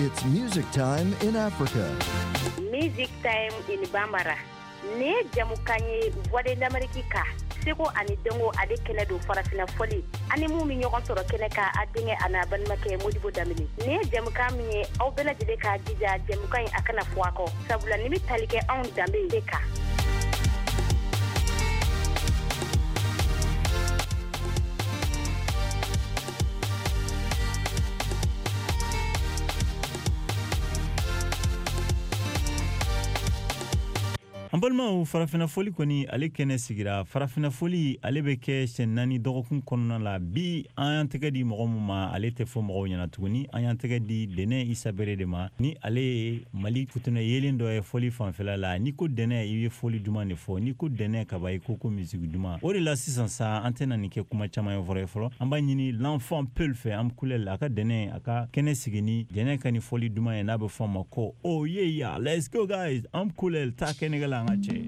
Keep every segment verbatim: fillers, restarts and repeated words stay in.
It's music time in Africa. Music time in Bambara. Ne jamukanye voix d'Amérique ka. Seko ani dongo ade kene do farafina foli. Ani mu mi ñogon toro kene ka adinge ana ban make modibo damini. Ne jamuka mi aw bela jide ka jija jamuka akana fuako. Sabula nimi talike on dambe deka. Ambalma u farafina foli koni ale kene sigira farafina foli ale be ke senani dogokun konna la bi an tege di mogo ma ale te fo mogo nyana tuguni an tege di dene isabere de ma ni ale mali kutuna yelen do e foli fanfela la ni ko dene i foli duma ne fo ni ko dene ka bay ko ko musique duma o de la sisan sa antena ni ke kuma chama yo vore folo amba nyini l'enfant peut le faire am kulel aka dene aka kene sigini dene ka ni foli duma e na be fo mako oh yeah yeah let's go guys am kulel ta kene gala ngache.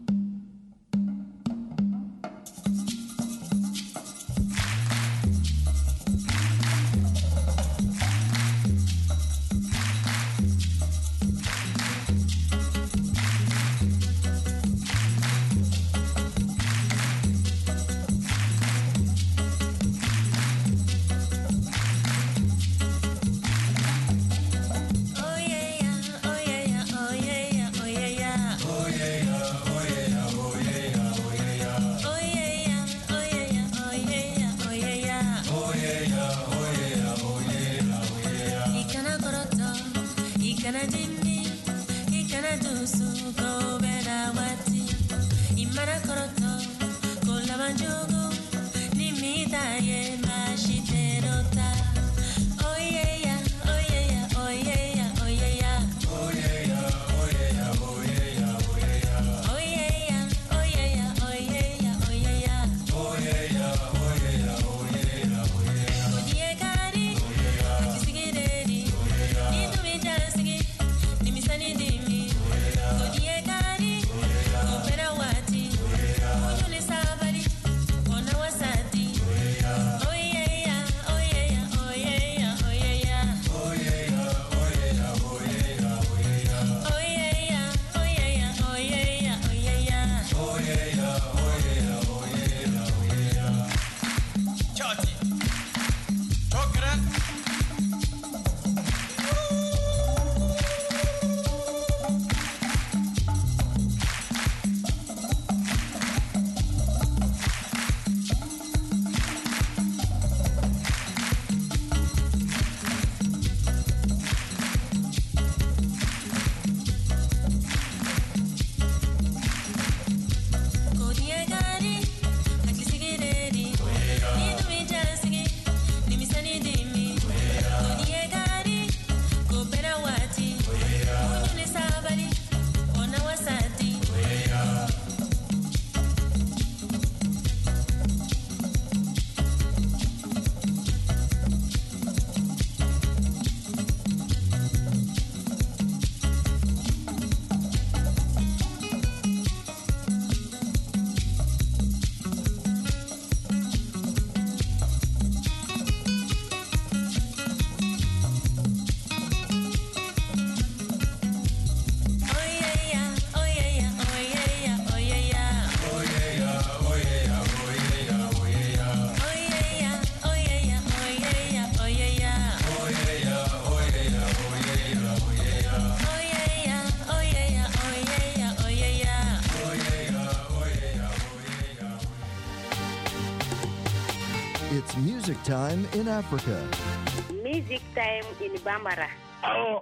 It's music time in Africa. Music time in Bambara. Oh,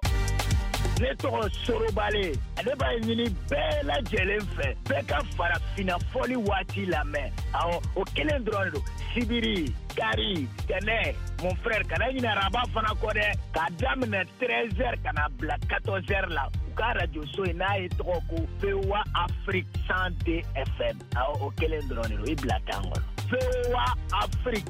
ne tɔgɔ Sorobale. Ale b'a ɲini bɛɛ lajɛlen fɛ. Bɛɛ ka farafina fɔli waati lamɛn. Awɔ, o kelen dɔrɔn don. Sibiri, Kari, Tɛnɛ, mon frère, kana ɲinɛ araba fana kɔ dɛ. K'a daminɛ treize heures ka na bila quatorze heures la. U ka radio so in n'a ye tɔgɔ ko V O A Afrique cent deux F M. Awɔ, o kelen dɔrɔn de don. I bila tan kɔnɔ. V O A Afrique.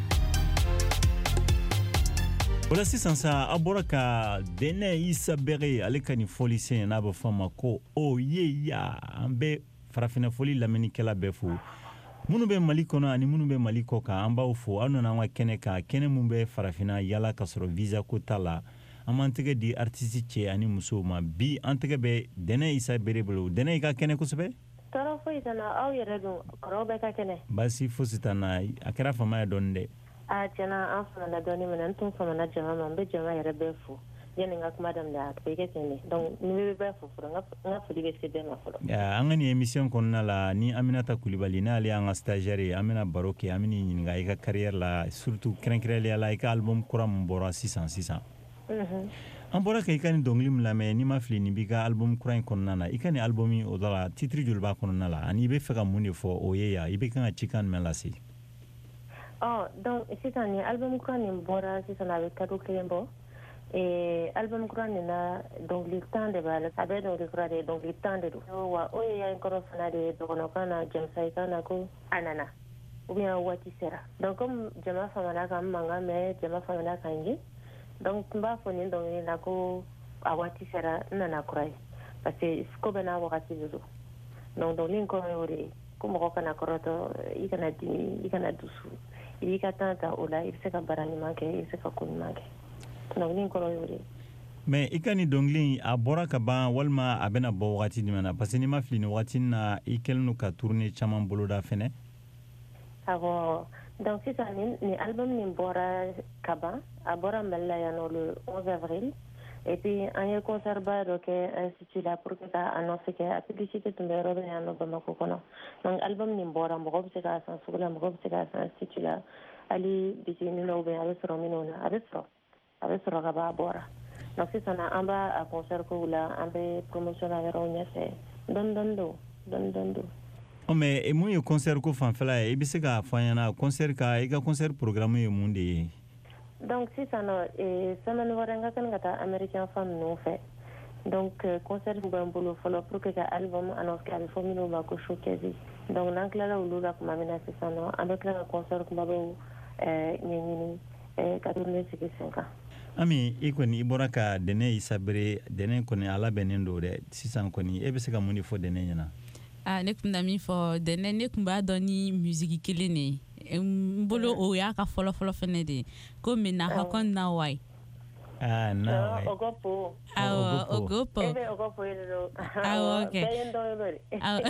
Wala sisan sa abora ka dene isa bere ale ka ni foli sen na ba fama ko o ye ya ambe farafina foli lameni kala befu munu be mali kono ani munu be mali ko ka amba fo anu na wa kene ka kene mun be farafina yala ka soro visa ko tala an b'an tɛgɛ di artiste cɛ ani musow ma bi an tɛgɛ bɛ Dɛnɛ Isa Bere bolo. Dɛnɛ i ka kɛnɛ kosɛbɛ. Tɔɔrɔ foyi tɛ n na, aw yɛrɛ dun kɔrɔw bɛ ka kɛnɛ. Baasi fosi t'an na, a kɛra fama ye dɔɔni dɛ. A tiɲɛna an famana dɔɔni minɛ n tun famana jama ma, n bɛ jama yɛrɛ bɛɛ fo. Yani n ka kuma daminɛ a bɛ kɛ ten de. Donc ni bɛ bɛɛ fo fɔlɔ, n ka foli bɛ se bɛɛ ma fɔlɔ. An ka nin émission kɔnɔna la ni Aminata Kulibali n'ale y'an ka stagiaire ye, an bɛna baro kɛ, an bɛ n'i ɲininka i ka carrière la surtout kɛrɛnkɛrɛnnenya la i ka album kura min bɔra sisan sisan. Unhun. An bɔra ka i ka nin dɔnkili min lamɛn n'i ma fili nin b'i ka album kura in kɔnɔna na i ka nin album o da la titre joli b'a kɔnɔna la ani i bɛ fɛ ka mun de fɔ o ye yan i bɛ kan ka cikan jumɛn lase. Ɔ donc sisan nin album kura nin bɔra sisan a bɛ kado kelen bɔ. Eh, album kura nin na dɔnkili tan de b'a la a bɛ dɔnkili kura de ye dɔnkili tan de don wa o ye yan kɔrɔ fana de ye dɔgɔnɔkan na jamsa kan na ko a nana ou bien waati sera donc comme jama famana kan mankan mɛn jama famana kan ye donc n b'a fɔ nin dɔnkili la ko a waati sera n nana kura ye parce que ko bɛɛ n'a wagati de don donc dɔnkili in kɔrɔ ye o de ye ko mɔgɔ kana kɔrɔtɔ i kana dimi i kana dusu i b'i ka temps ta o la i bɛ se ka baara ɲuman kɛ i bɛ se ka ko ɲuman kɛ. Mais i ka nin dɔnkili a bɔra ka ban walima a bɛna bɔ wagati jumɛn na parce que n'i ma fili nin wagati na i kɛlen don ka tournée caman boloda fɛnɛ. Awɔ donc sisan nin nin album nin bɔra ka ban a bɔra Mali la yan nɔ le onze avril et puis an ye concert ba dɔ kɛ institut la pour que ka annonce kɛ a publicité tun bɛ yɔrɔ bɛ yan nɔ Bamakɔ kɔnɔ donc album nin bɔra mɔgɔ bɛ se k'a san sugu la mɔgɔ bɛ se k'a san institut la hali bitiginin dɔw bɛ yen a bɛ sɔrɔ minnu na a bɛ sɔrɔ. A bɛ sɔrɔ ka b'a bɔra donc sisan an b'a a concert kow la an bɛ promotion la yɔrɔw ɲɛfɛ dɔɔni dɔɔni don dɔɔni dɔɔni don. Ɔ mais mun ye concert ko fanfɛla ye i bɛ se k'a fɔ an ɲɛna concert ka i ka concert programme ye mun de ye. Donc sisan nɔ semaine wɛrɛ n ka kan ka taa Americain fan ninnu fɛ donc concert bɛ n bolo fɔlɔ pour que ka album annonce kɛ a bɛ fɔ minnu ma ko showcase donc n'an tilala olu la tuma min na sisan nɔ an bɛ tila ka concert kumabaw ɲɛɲini ka tournée sigi sen kan. Ami i kɔni i bɔra ka Dɛnɛ Isa Bere Dɛnɛ kɔni a labɛnnen don dɛ sisan kɔni e bɛ se ka mun de fɔ Dɛnɛ ɲɛna. Ah ne tun bɛ min fɔ Dɛnɛ ne tun b'a dɔn ni musique kelen de ye n bolo o y'a ka fɔlɔ fɔlɔ fɛnɛ de ye ko mais na hakɔn na wa ye. Ah na wa. Ogopo. Awɔ Ogopo. E bɛ Ogopo ye de. Awɔ ok. Bɛɛ ye n dɔn ye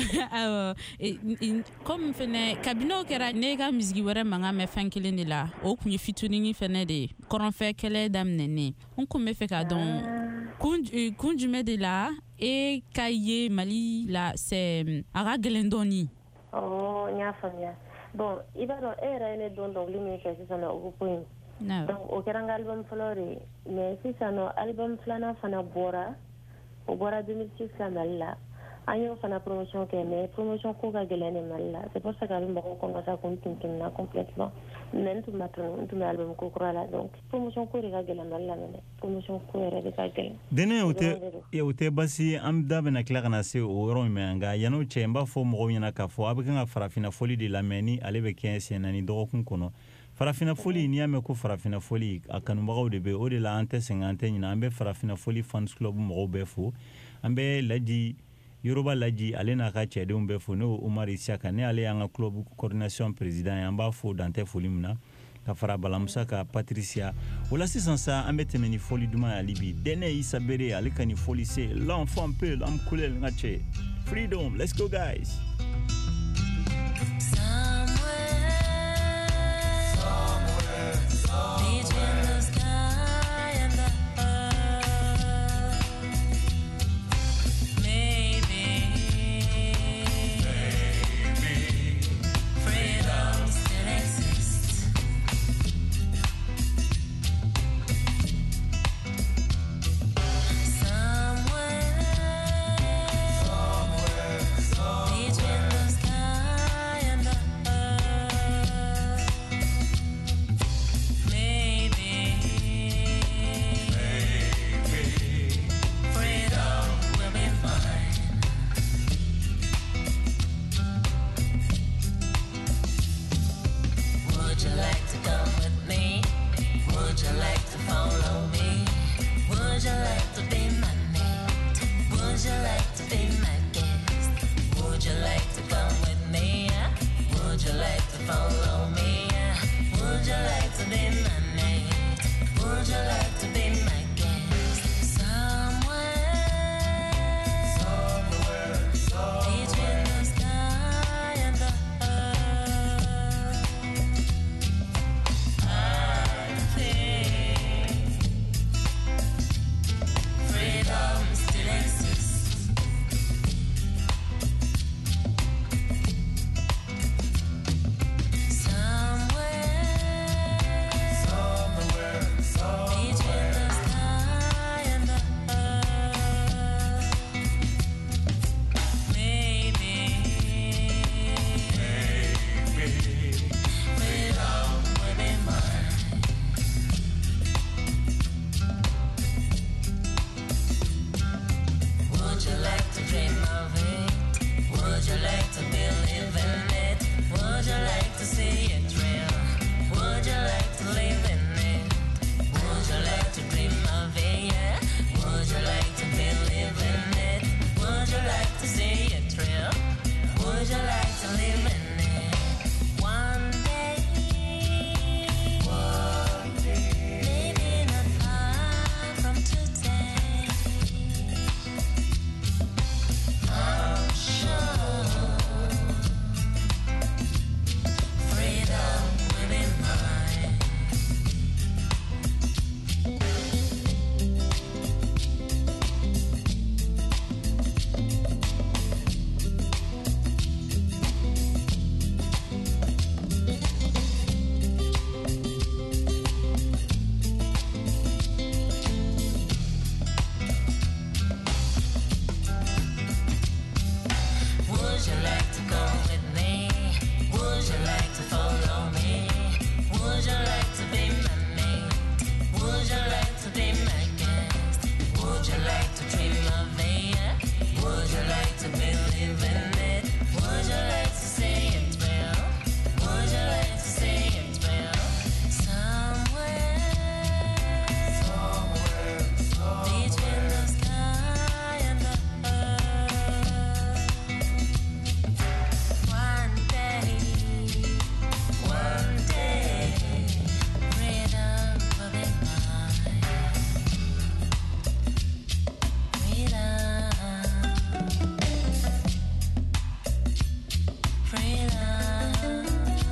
de. Awɔ comme fɛnɛ kabini o kɛra ne ka musique wɛrɛ mankan mɛn fɛn kelen de la o tun ye featuring fɛnɛ de ye kɔrɔnfɛ kɛlɛ daminɛnen n kun bɛ fɛ ka dɔn kun jumɛn de la e ka ye Mali la c'est a ka gɛlɛn dɔɔni. Ɔ n y'a faamuya bon i b'a dɔn e yɛrɛ ye ne dɔn dɔnkili min fɛ sisan nɔ Ogopo in. No. Donc o kɛra n ka album fɔlɔ de ye mais sisan nɔ album filanan fana bɔra o bɔra deux mille six la Mali la an y'o fana promotion kɛ mais promotion ko ka gɛlɛn ne Mali la c'est pour ça que a bɛ mɔgɔw commencer ko n tuntunna complètement mais n tun ma tunu n tun bɛ album ko kura la donc promotion ko de ka gɛlɛn Mali la mɛ promotion ko yɛrɛ de ka gɛlɛn. Dɛnɛ o tɛ o tɛ basi an da bɛna tila ka na se o yɔrɔ min ma nka yan'o cɛ n b'a fɔ mɔgɔw ɲɛna k'a fɔ a bɛ kan ka farafinna foli de lamɛn ni ale bɛ kɛ senɲɛ naani dɔgɔkun kɔnɔ. Farafina foli n'i y'a mɛn ko farafina foli a kanubagaw de bɛ o de la an tɛ sɛgɛn an tɛ ɲinɛ an bɛ farafina foli fans club mɔgɔw bɛɛ fo an bɛ Laji Yoruba Laji ale n'a ka cɛdenw bɛɛ fo n'o Umar Isiaka ne ale y'an ka club coordination président ye an b'a fo dan tɛ foli min na ka fara Balamusa ka Patricia o la sisan sa an bɛ tɛmɛ ni foli duman ye hali bi Dɛnɛ Isa Bere ale ka nin foli se l'enfant peut l'âme couleur n ka cɛ freedom let's go guys. Somewhere, somewhere, somewhere. Would you like to believe in it? Would you like to see it real? Would you like to live in it? Would you like to dream of it? Yeah. Would you like to believe in it? Would you like to see it real? Would you like to live in it? One day, one day, maybe not far from today, I'm sure freedom will be mine. Would you like to go with me? Would you like to follow me? Would you like to be my mate? Would you like to be my guest? Would you like to dream of me? Would you like to believe in it? Would you like to see it real? Would you like to see it real? Somewhere, somewhere, somewhere between the sky and the earth. One day, one day, freedom will be mine. Freedom, freedom.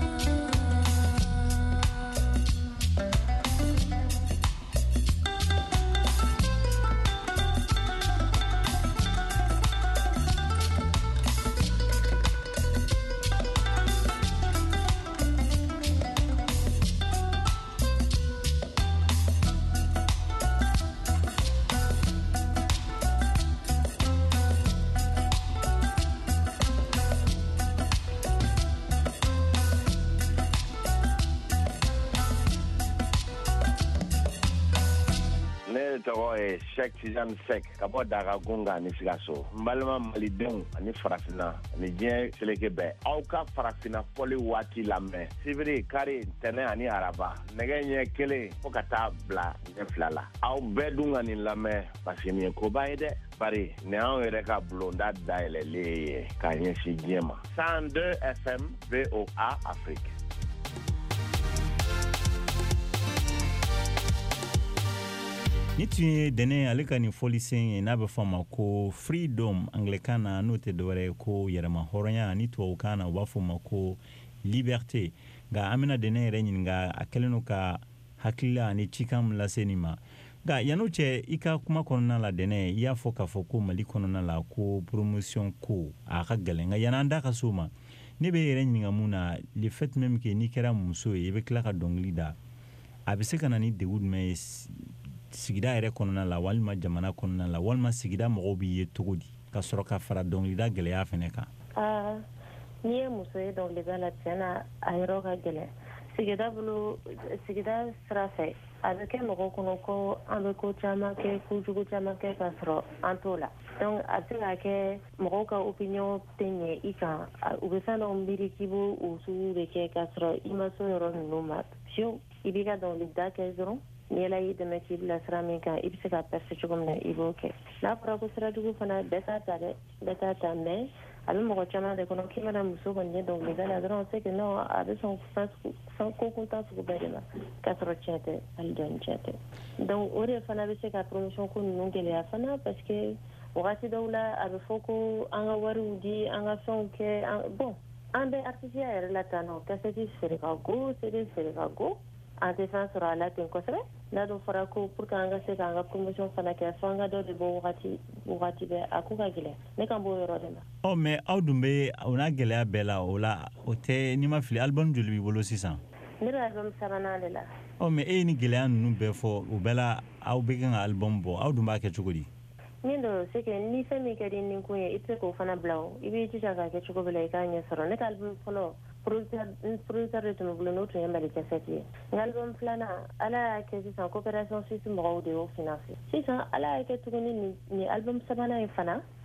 Ne tɔgɔ ye Sheikh Tijani Sek ka bɔ Dagagunga ni Sikaso. N balima malidenw ani farafina ani diɲɛ seleke bɛɛ, aw ka farafina fɔli waati lamɛn sibiri kari ntɛnɛn ani araba nɛgɛ ɲɛ kelen fo ka taa bila ɲɛ fila la. Aw bɛɛ dun ka nin lamɛn parce que nin ye koba ye dɛ. Bari nin anw yɛrɛ ka bulonda dayɛlɛlen ye k'a ɲɛsin diɲɛ ma. cent deux F M V O A Afrique. ni tun ye dɛnɛ ale ka nin fɔlisen ye n'a bɛ fɔ ma ko freedom anglikan na n'o tɛ dɔwɛrɛ ye ko yɛrɛma hɔrɔnya ni tubabukan na u b'a fɔ ma ko liberté nka an bɛna dɛnɛ yɛrɛ ɲininka a kɛlen no ka hakilila ani cikan min lase nin ma nka yan'o cɛ i ka kuma kɔnɔna la dɛnɛ i y'a fɔ k'a fɔ ko mali kɔnɔna la ko promotion ko a ka gɛlɛn nka yan'an da ka so ma ne bɛ yɛrɛ ɲininka mun na le fait même que n'i kɛra muso ye i bɛ tila ka dɔnkili da a bɛ se ka na ni degun jumɛn ye sigida yɛrɛ kɔnɔna la walima jamana kɔnɔna la walima sigida mɔgɔw b'i ye cogo di ka sɔrɔ ka fara dɔnkilida gɛlɛya fɛnɛ kan. Ah, n'i ye muso ye dɔnkilida la tiɲɛna a yɔrɔ ka gɛlɛn sigida bolo sigida sira fɛ a bɛ kɛ mɔgɔw kɔnɔ ko an bɛ ko caman kɛ kojugu caman kɛ k'a sɔrɔ an t'o la donc a bɛ se ka kɛ mɔgɔw ka opinion tɛ ɲɛ i kan u bɛ fɛn dɔw miiri k'i b'o o sugu de kɛ k'a sɔrɔ i ma se o yɔrɔ ninnu ma fiyewu i b'i ka dɔnkilida kɛ dɔrɔn ni ala y'i dɛmɛ k'i bila sira min kan i bɛ se ka percer cogo min na i b'o kɛ n'a fɔra ko sira jugu fana bɛɛ t'a ta dɛ bɛɛ t'a ta mais a bɛ mɔgɔ caman de kɔnɔ k'i mana muso kɔni ye dɔnkilida la dɔrɔn c'est que non a bɛ sɔn fɛn ko kuntan sugu bɛɛ de ma k'a sɔrɔ tiɲɛ tɛ hali dɔɔni tiɲɛ tɛ donc o de fana bɛ se ka promotion ko ninnu gɛlɛya fana parce que wagati dɔw la a bɛ fɔ ko an ka wariw di an ka fɛnw kɛ bon an bɛ artisiya yɛrɛ la tan nɔ kasɛti feere ka go C D feere ka go an tɛ fɛn sɔrɔ a la ten kosɛbɛ n'a dun fɔra ko pour que an ka se k'an ka promotion fana kɛ fo an ka dɔ de bɔ wagati wagati bɛɛ a ko ka gɛlɛn ne kan b'o yɔrɔ de ma. ɔ mais aw dun bɛ o n'a gɛlɛya bɛɛ la o la o tɛ n'i ma fili album joli b'i bolo sisan. ne bɛ album sabanan de la. ɔ mais e ye ni gɛlɛya ninnu bɛɛ fɔ o bɛɛ la aw bɛ kan ka album bɔ aw dun b'a kɛ cogo di. min don c'est que ni fɛn min ka di ni kun ye i tɛ se k'o fana bila o i b'i jija k'a kɛ cogo bɛɛ la i k'a ɲɛ sɔrɔ ne ka album fɔlɔ producteur de tun bɛ bolo n'o tun ye Mali Cassette ye n ka album filanan ala y'a kɛ sisan coopération suisse mɔgɔw de y'o financer sisan ala y'a kɛ tuguni nin album sabanan in fana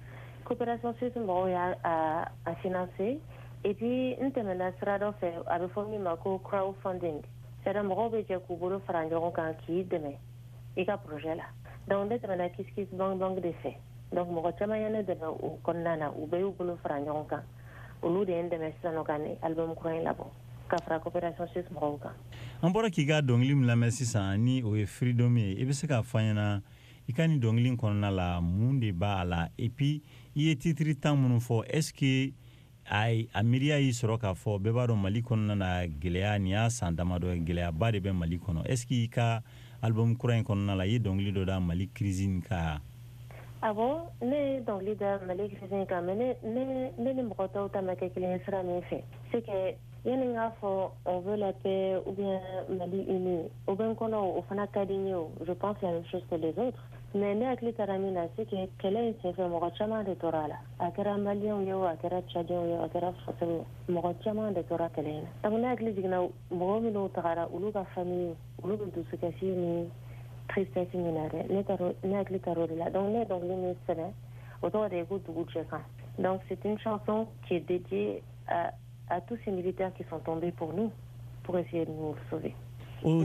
coopération suisse mɔgɔw y'a a, a financé et puis n tɛmɛna sira dɔ fɛ a bɛ fɔ min ma ko crowdfunding c'est-à-dire mɔgɔw bɛ jɛ k'u bolo fara ɲɔgɔn kan k'i dɛmɛ i ka projet la donc ne tɛmɛna kiss kiss bang bang de fɛ donc mɔgɔ caman ye ne dɛmɛ o kɔnɔna na u bɛɛ y'u bolo fara ɲɔgɔn kan olu de ye n dɛmɛ sisan nɔ ka ni album kura in labɔ ka fara coopération suisse mɔgɔw kan an bɔra k'i ka dɔnkili min lamɛn sisan ni o ye freedom ye i bɛ se k'a fɔ an ɲɛna i ka ni dɔnkili kɔnɔna la mun de b'a la et puis i ye titiri tan minnu fɔ est ce que a a miiriya y'i sɔrɔ k'a fɔ bɛɛ b'a dɔn mali kɔnɔna na gɛlɛya nin y'a san damadɔ ye gɛlɛyaba de bɛ mali kɔnɔ est ce que i ka album kura in kɔnɔna la i ye dɔnkili dɔ da mali crise nin ka ah bon ne ye dɔnkili da mali crise in kan mais ne ne ne ni mɔgɔ tɔw ta ma kɛ kelen ye sira min fɛ c'est que yani k'a fɔ on veut la paix ou bien mali uni o bɛ n kɔnɔ o fana ka di n ye o je pense la même chose que les autres mais ne hakili taara min na c'est que kɛlɛ in senfɛ mɔgɔ caman de tora a la a kɛra maliyɛnw ye o a kɛra tchadiɛnw ye o a kɛra français mɔgɔ caman de tora kɛlɛ in na donc ne hakili jiginna mɔgɔ minnu tagara olu ka famille olu bɛ dusukasi ni tristesse min na dɛ ne taara ne hakili taara o de la donc ne ye dɔnkili min sɛbɛn o tɔgɔ de ye ko dugu jɛ kan donc c'est une chanson qui est dédiée à à tous ces militaires qui sont tombés pour nous pour essayer de nous sauver. O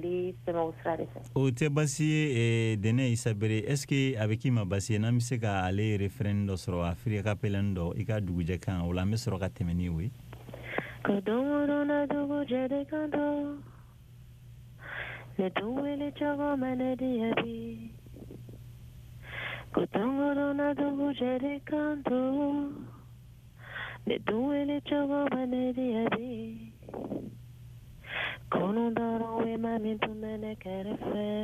tɛ basi ye Dɛnɛ Isa Bere est ce que a bɛ k'i ma basi ye n'an bɛ se ka ale refrain dɔ sɔrɔ Afrika Pelen dɔ i ka dugujɛ kan o la an bɛ sɔrɔ ka tɛmɛ ni o ye. Ko don o don na dugujɛ de kan do ne dun wele cogo ma ne diya bi ko don o don na dugujɛ de kan do ne dun wele cogo ma ne diya bi Kono daro we mami tu mene kere fe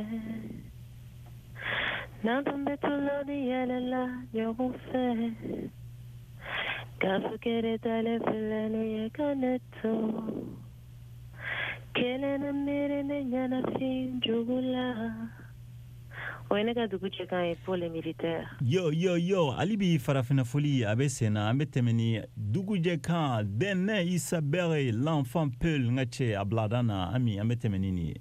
Nantum betulo di yele la nyogu fe Kafu kere tale file no ye kaneto Kele na mire ne nyana fin jugula Oyene ka dugu cɛ kan ye pour les militaires. Yo yo yo ali bi farafina foli a bɛ sen na an bɛ tɛmɛ ni dugujɛ kan Dɛnɛ Isa Bere l'enfant Peul n ka cɛ a bilada na ami an bɛ tɛmɛ ni nin ye.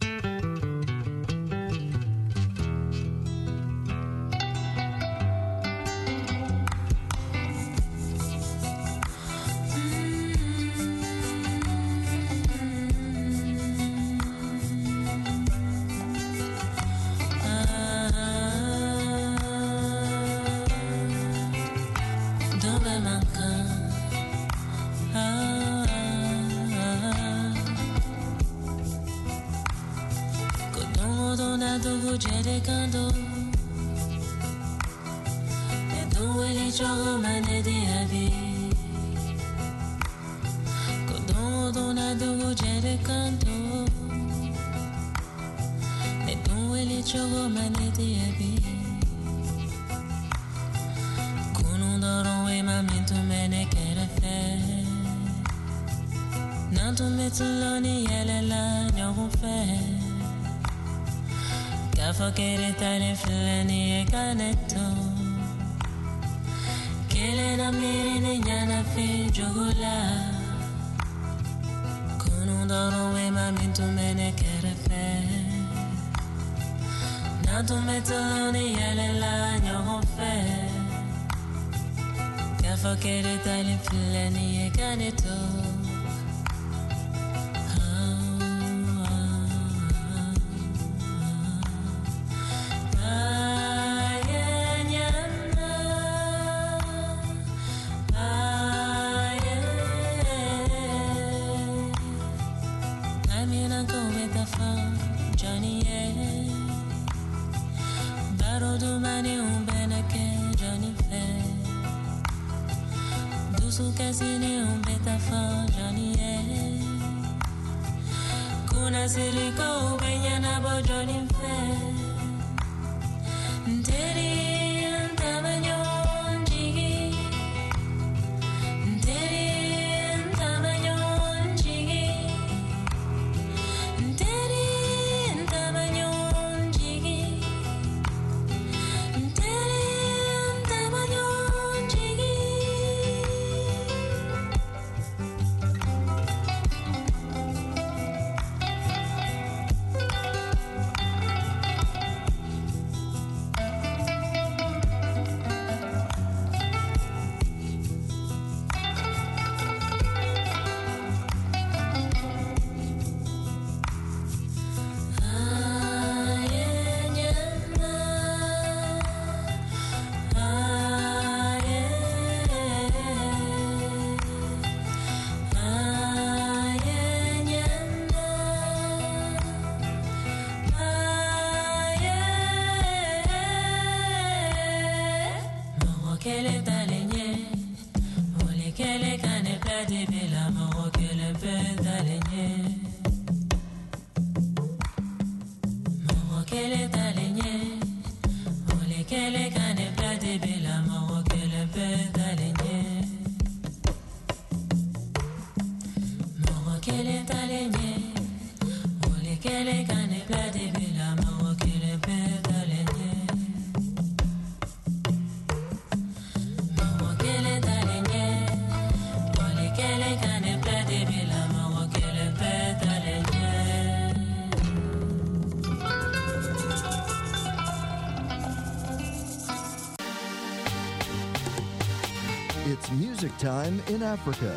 kele talenye, ole kele kane plate bela moro kele pe talenye. Moro kele talenye, ole kele kane plate bela moro kele pe talenye. Moro kele talenye, ole kele kane plate bela moro kele pe talenye. It's music time in Africa.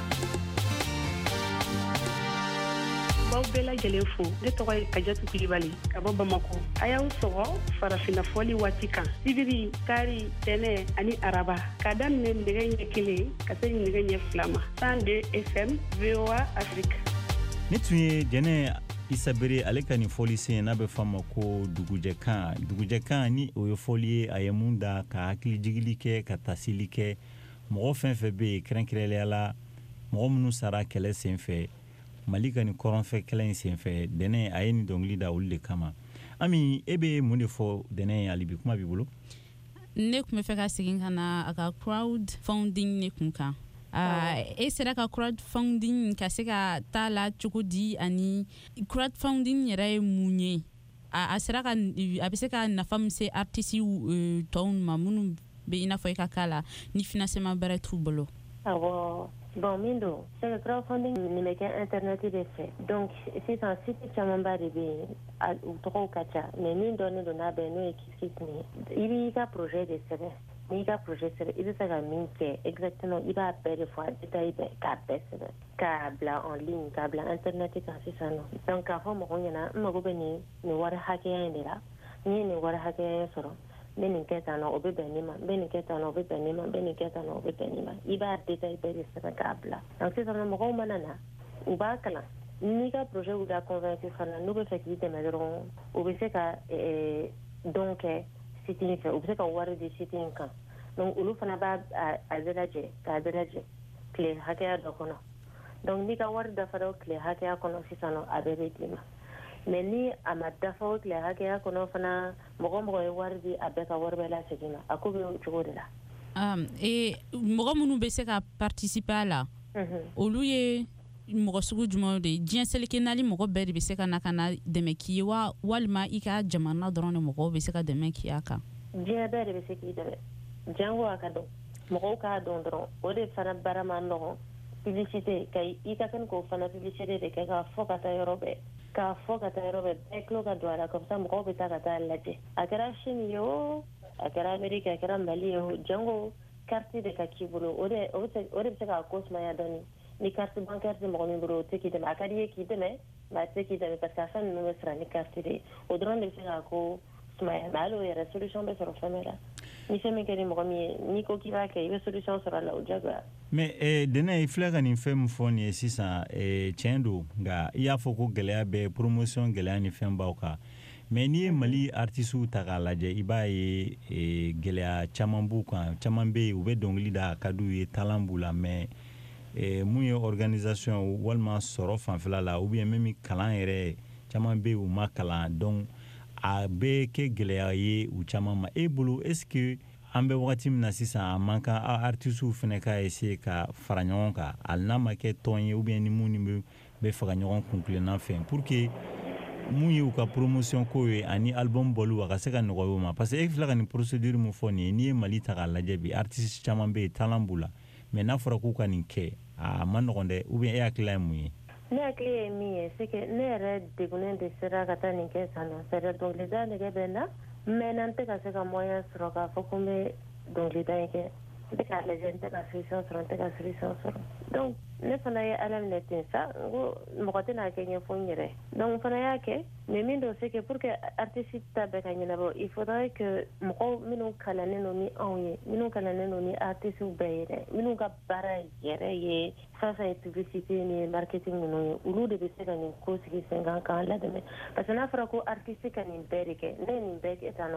Baw bɛɛ lajɛlen fo ne tɔgɔ ye Kajatu Kulibali ka bɔ Bamako. A y'aw sɔgɔ farafina fɔli waati kan. Sibiri, kari, tɛnɛ ani araba k'a daminɛ nɛgɛ ɲɛ kelen ka se nɛgɛ ɲɛ fila ma. cent deux F M V O A Afrique. Ne tun ye jɛnɛ Isabere ale ka nin fɔli sen n'a bɛ f'a ma ko dugujɛkan. Dugujɛkan ni o ye fɔli ye a ye mun da ka hakilijigili kɛ ka tasili kɛ mɔgɔ fɛn fɛn bɛ yen kɛrɛnkɛrɛnnenya la mɔgɔ minnu sara kɛlɛ senfɛ Mali ka nin kɔrɔnfɛ kɛlɛ in senfɛ dɛnɛ a ye nin dɔnkili da olu de kama. Ami e bɛ mun de fɔ dɛnɛ ali bi kuma b'i bolo? Ne tun bɛ fɛ ka segin ka na a ka crowdfunding ne kun kan. Uh, e sera ka crowdfunding ka se ka taa la cogo di ani crowdfunding yɛrɛ ye mun ye? A, a sera ka a bɛ se ka nafa min se artiste uh, tɔw ma minnu bɛ i n'a fɔ i ka k'a la ni financement bɛrɛ t'u bolo. Awɔ, bon min don c'est que crowdfunding nin bɛ kɛ internet de fɛ donc sisan site camanba de bɛ yen u tɔgɔw ka ca mais min dɔnnen don n'a bɛɛ n'o ye kiskis nin ye i b'i ka projet de sɛbɛn n'i ka projet sɛbɛn i bɛ se ka min kɛ exactement i b'a bɛɛ de fɔ a détail bɛɛ k'a bɛɛ sɛbɛn k'a bila en ligne k'a bila internet kan sisan nɔ donc k'a fɔ mɔgɔw ɲɛna n mago bɛ nin nin wari hakɛya in de la n'i ye nin wari hakɛya in sɔrɔ n bɛ nin kɛ tan nɔ o bɛ bɛn ne ma n bɛ nin kɛ tan nɔ o bɛ bɛn ne ma n bɛ nin kɛ tan nɔ o bɛ bɛn ne ma i b'a détail bɛɛ de sɛbɛn k'a bila donc sisan nɔ mɔgɔw mana na u b'a kalan n'i ka projet y'u la convaincre fana n'u bɛ fɛ k'i dɛmɛ dɔrɔn u bɛ se ka don kɛ site in fɛ u bɛ se ka wari di site in kan donc olu fana b'a a bɛɛ lajɛ k'a bɛɛ lajɛ tile hakɛya dɔ kɔnɔ donc n'i ka wari dafara o tile hakɛya kɔnɔ sisan nɔ a bɛɛ bɛ d'i ma mais ni a ma dafa o tile hakɛya kɔnɔ fana mɔgɔ mɔgɔ ye wari di a bɛɛ ka wari bɛɛ lasegin ma a ko bɛ o cogo de la. Um, e mɔgɔ minnu bɛ se ka participer a la olu ye mɔgɔ sugu jumɛnw de ye diɲɛ seleke naani mɔgɔ bɛɛ de bɛ se ka na ka na dɛmɛ k'i ye wa walima i ka jamana dɔrɔn de mɔgɔw bɛ se ka dɛmɛ k'i a kan. diɲɛ bɛɛ de bɛ se k'i dɛmɛ jango a ka dɔn mɔgɔw k'a dɔn dɔrɔn o de fana baara man nɔgɔn publicité ka i ka kɛn k'o fana publicité de kɛ k'a fɔ ka taa yɔrɔ bɛɛ k'a fɔ ka taa yɔrɔ bɛɛ bɛɛ tulo ka don a la comme ça mɔgɔw bɛ taa ka taa lajɛ a kɛra Chine ye o a kɛra Amérique a kɛra Mali ye o jango carte de ka k'i bolo o de o de bɛ se k'a ko sumaya dɔɔni ni carte bancaire tɛ mɔgɔ min bolo o tɛ k'i dɛmɛ a ka di ye k'i dɛmɛ mais a tɛ k'i dɛmɛ parce que a fɛn ninnu bɛ sara ni carte de ye o dɔrɔn de bɛ se k'a ko sumaya mais hali o yɛrɛ solution bɛ sɔrɔ fɛn bɛɛ la ni fɛn min kɛ ni mɔgɔ min ye n'i ko k'i b'a kɛ i bɛ solution sɔrɔ a la o diyagoya. mais eh, dɛnɛ i filɛ ka nin fɛn min fɔ nin ye sisan eh, tiɲɛ don nka i y'a fɔ ko gɛlɛya bɛ promotion gɛlɛya ni fɛn baw kan mais n'i ye Mali artistes ta k'a lajɛ i b'a ye eh, gɛlɛya caman b'u kan caman bɛ yen u bɛ dɔnkili da a ka d'u ye talent b'u la mais eh, mun ye organisation walima sɔrɔ fanfɛla la ou bien même kalan yɛrɛ caman bɛ yen u ma kalan donc a bɛ kɛ gɛlɛya ye u caman ma e bolo est ce que an bɛ wagati min na sisan a man kan artistes fana ka essayer ka fara ɲɔgɔn kan hali n'a ma kɛ tɔn ye ou bien ni mun ni bɛ bɛ faga ɲɔgɔn kuntilenna fɛ pour que mun ye u ka promotion ko ye ani album bɔlu a ka se ka nɔgɔya u ma parce que e filɛ ka nin procédure mun fɔ nin ye n'i ye Mali ta k'a lajɛ bi artistes caman bɛ yen talent b'u la mais n'a fɔra k'u ka nin kɛ a ma nɔgɔn dɛ ou bien e hakilila ye mun ye. ne hakili ye min ye c'est que ne yɛrɛ degunnen de sera ka taa nin kɛ san nɔ c'est à dire dɔnkilida nege bɛ n na mais n tɛ ka se ka moyen sɔrɔ k'a fɔ ko n bɛ dɔnkilida in kɛ n tɛ k'a lajɛ n tɛ ka solution sɔrɔ n tɛ ka solution sɔrɔ donc ne fana ye ala minɛ ten sa n ko mɔgɔ tɛna kɛ ɲɛfɔ n yɛrɛ donc n fana y'a kɛ mais min don c'est que pour que artiste ta bɛɛ ka ɲɛnabɔ il faudrait que mɔgɔw minnu kalannen don ni anw ye minnu kalannen don ni artistes bɛɛ ye dɛ minnu ka baara yɛrɛ ye fɛn fɛn ye publicité ni marketing ninnu ye olu de bɛ se ka nin ko sigi sen kan k'an ladɛmɛ parce que n'a fɔra ko artiste ka nin bɛɛ de kɛ ne ye nin bɛɛ kɛ tan nɔ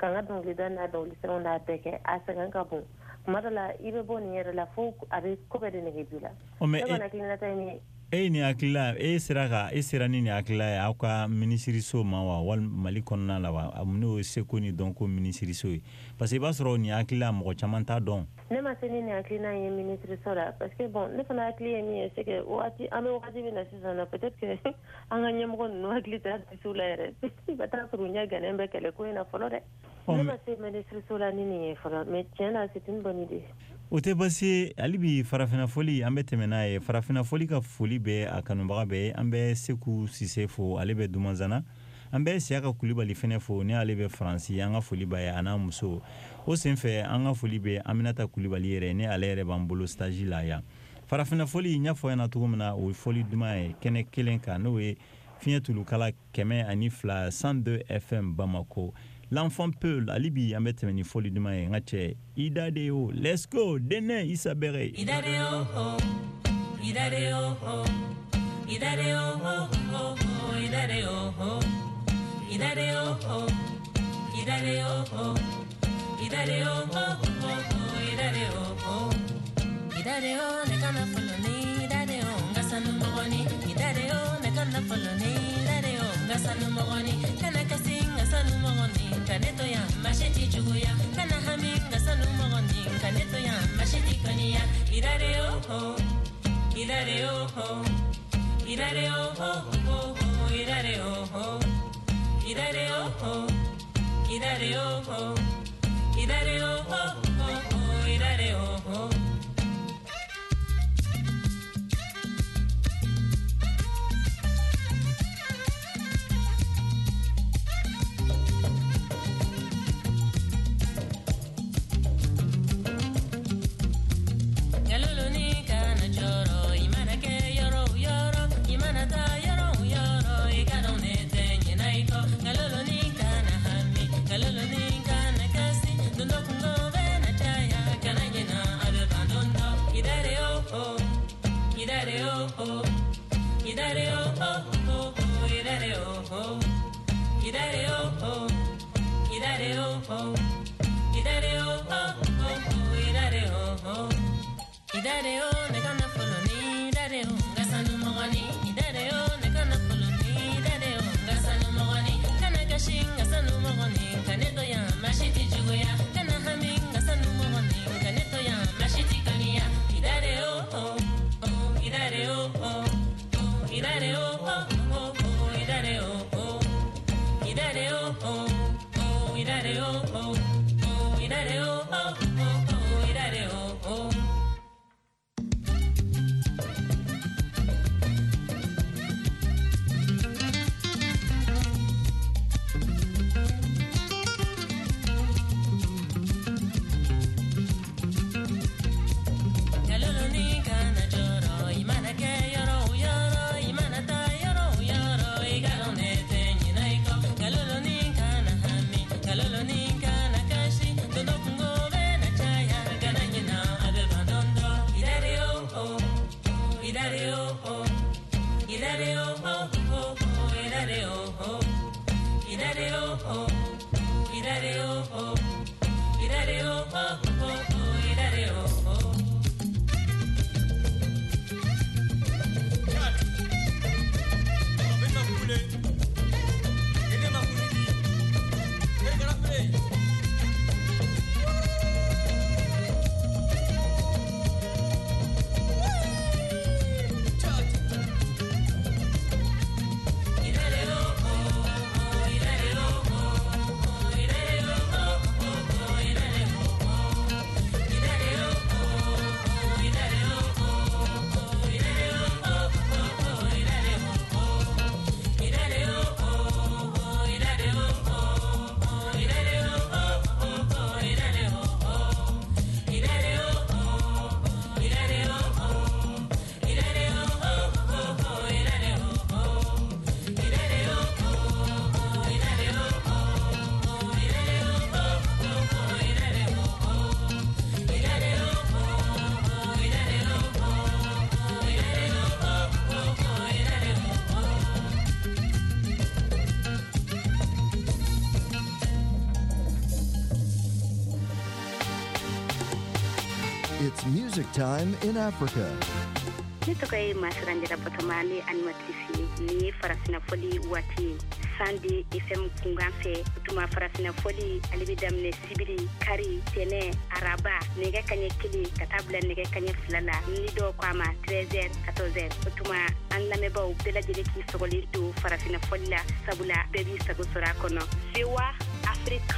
kan ga dongli da na dongli sero na beke asagan ka bon madala ibe boni yere la fo abe ko be de nebula o me na klina tani e ni akila e siraka e sirani ni akila ya aka ministry so ma wa wal mali konna la wa amno sekoni donc ministry so parce que ba soro ni akila mo chaman ta don ne ma seni ni akila ye ministry so la parce que bon ne fana akila mi c'est que wati ame wati bina sisana peut-être que anga nyam ko no akila ta sula ere ba ta runya ganen be kele ko ina folo de ne ma se ministry so la ni ni folo mais tiens là c'est une bonne idée o te basi alibi farafina foli ambe temena e farafina foli ka foli be akanubaga be ambe seku sisefo alebe dumanzana ambe siaka kulibali fene fo ne alebe franci anga foli ba ya ana muso o senfe anga foli be aminata kulibali yere ne alere bambolo stage la ya farafina foli nya fo yana tugumna o foli duma e kene kelenka no we fietulu kala keme ani fla cent deux F M Bamako. L'enfant Peul, alibi ambete meni foli duma e ngache idadeo let's go dene isabere idadeo oh idadeo oh idadeo oh oh idadeo oh idadeo oh idadeo oh idadeo oh oh idadeo oh idadeo ne kana foloni idadeo ngasanu mogoni idadeo ne kana foloni idadeo ngasanu mogoni kana kasinga sanu mogoni kaneto ya mashiti juguya kana haminga sanu mogoni kaneto ya mashiti kaniya idadeo oh idadeo oh idadeo oh oh idadeo oh idadeo oh idadeo oh idadeo oh oh idadeo oh It's music time in Africa. Ni tɔgɔ ye Masirandira Batoma ni animatrice ni farafina fɔli waati Sandi F M kungan fɛ tuma farafina fɔli ale bɛ daminɛ sibiri kari tɛnɛ araba nɛgɛ kaɲɛ kelen ka taa bila nɛgɛ kaɲɛ fila la ni dɔw ko a ma treize heures quatorze heures o tuma an lamɛnbaaw bɛɛ lajɛlen k'i sɔgɔli to farafina fɔli la sabula bɛɛ b'i sago sɔrɔ a kɔnɔ Sewa Afrique.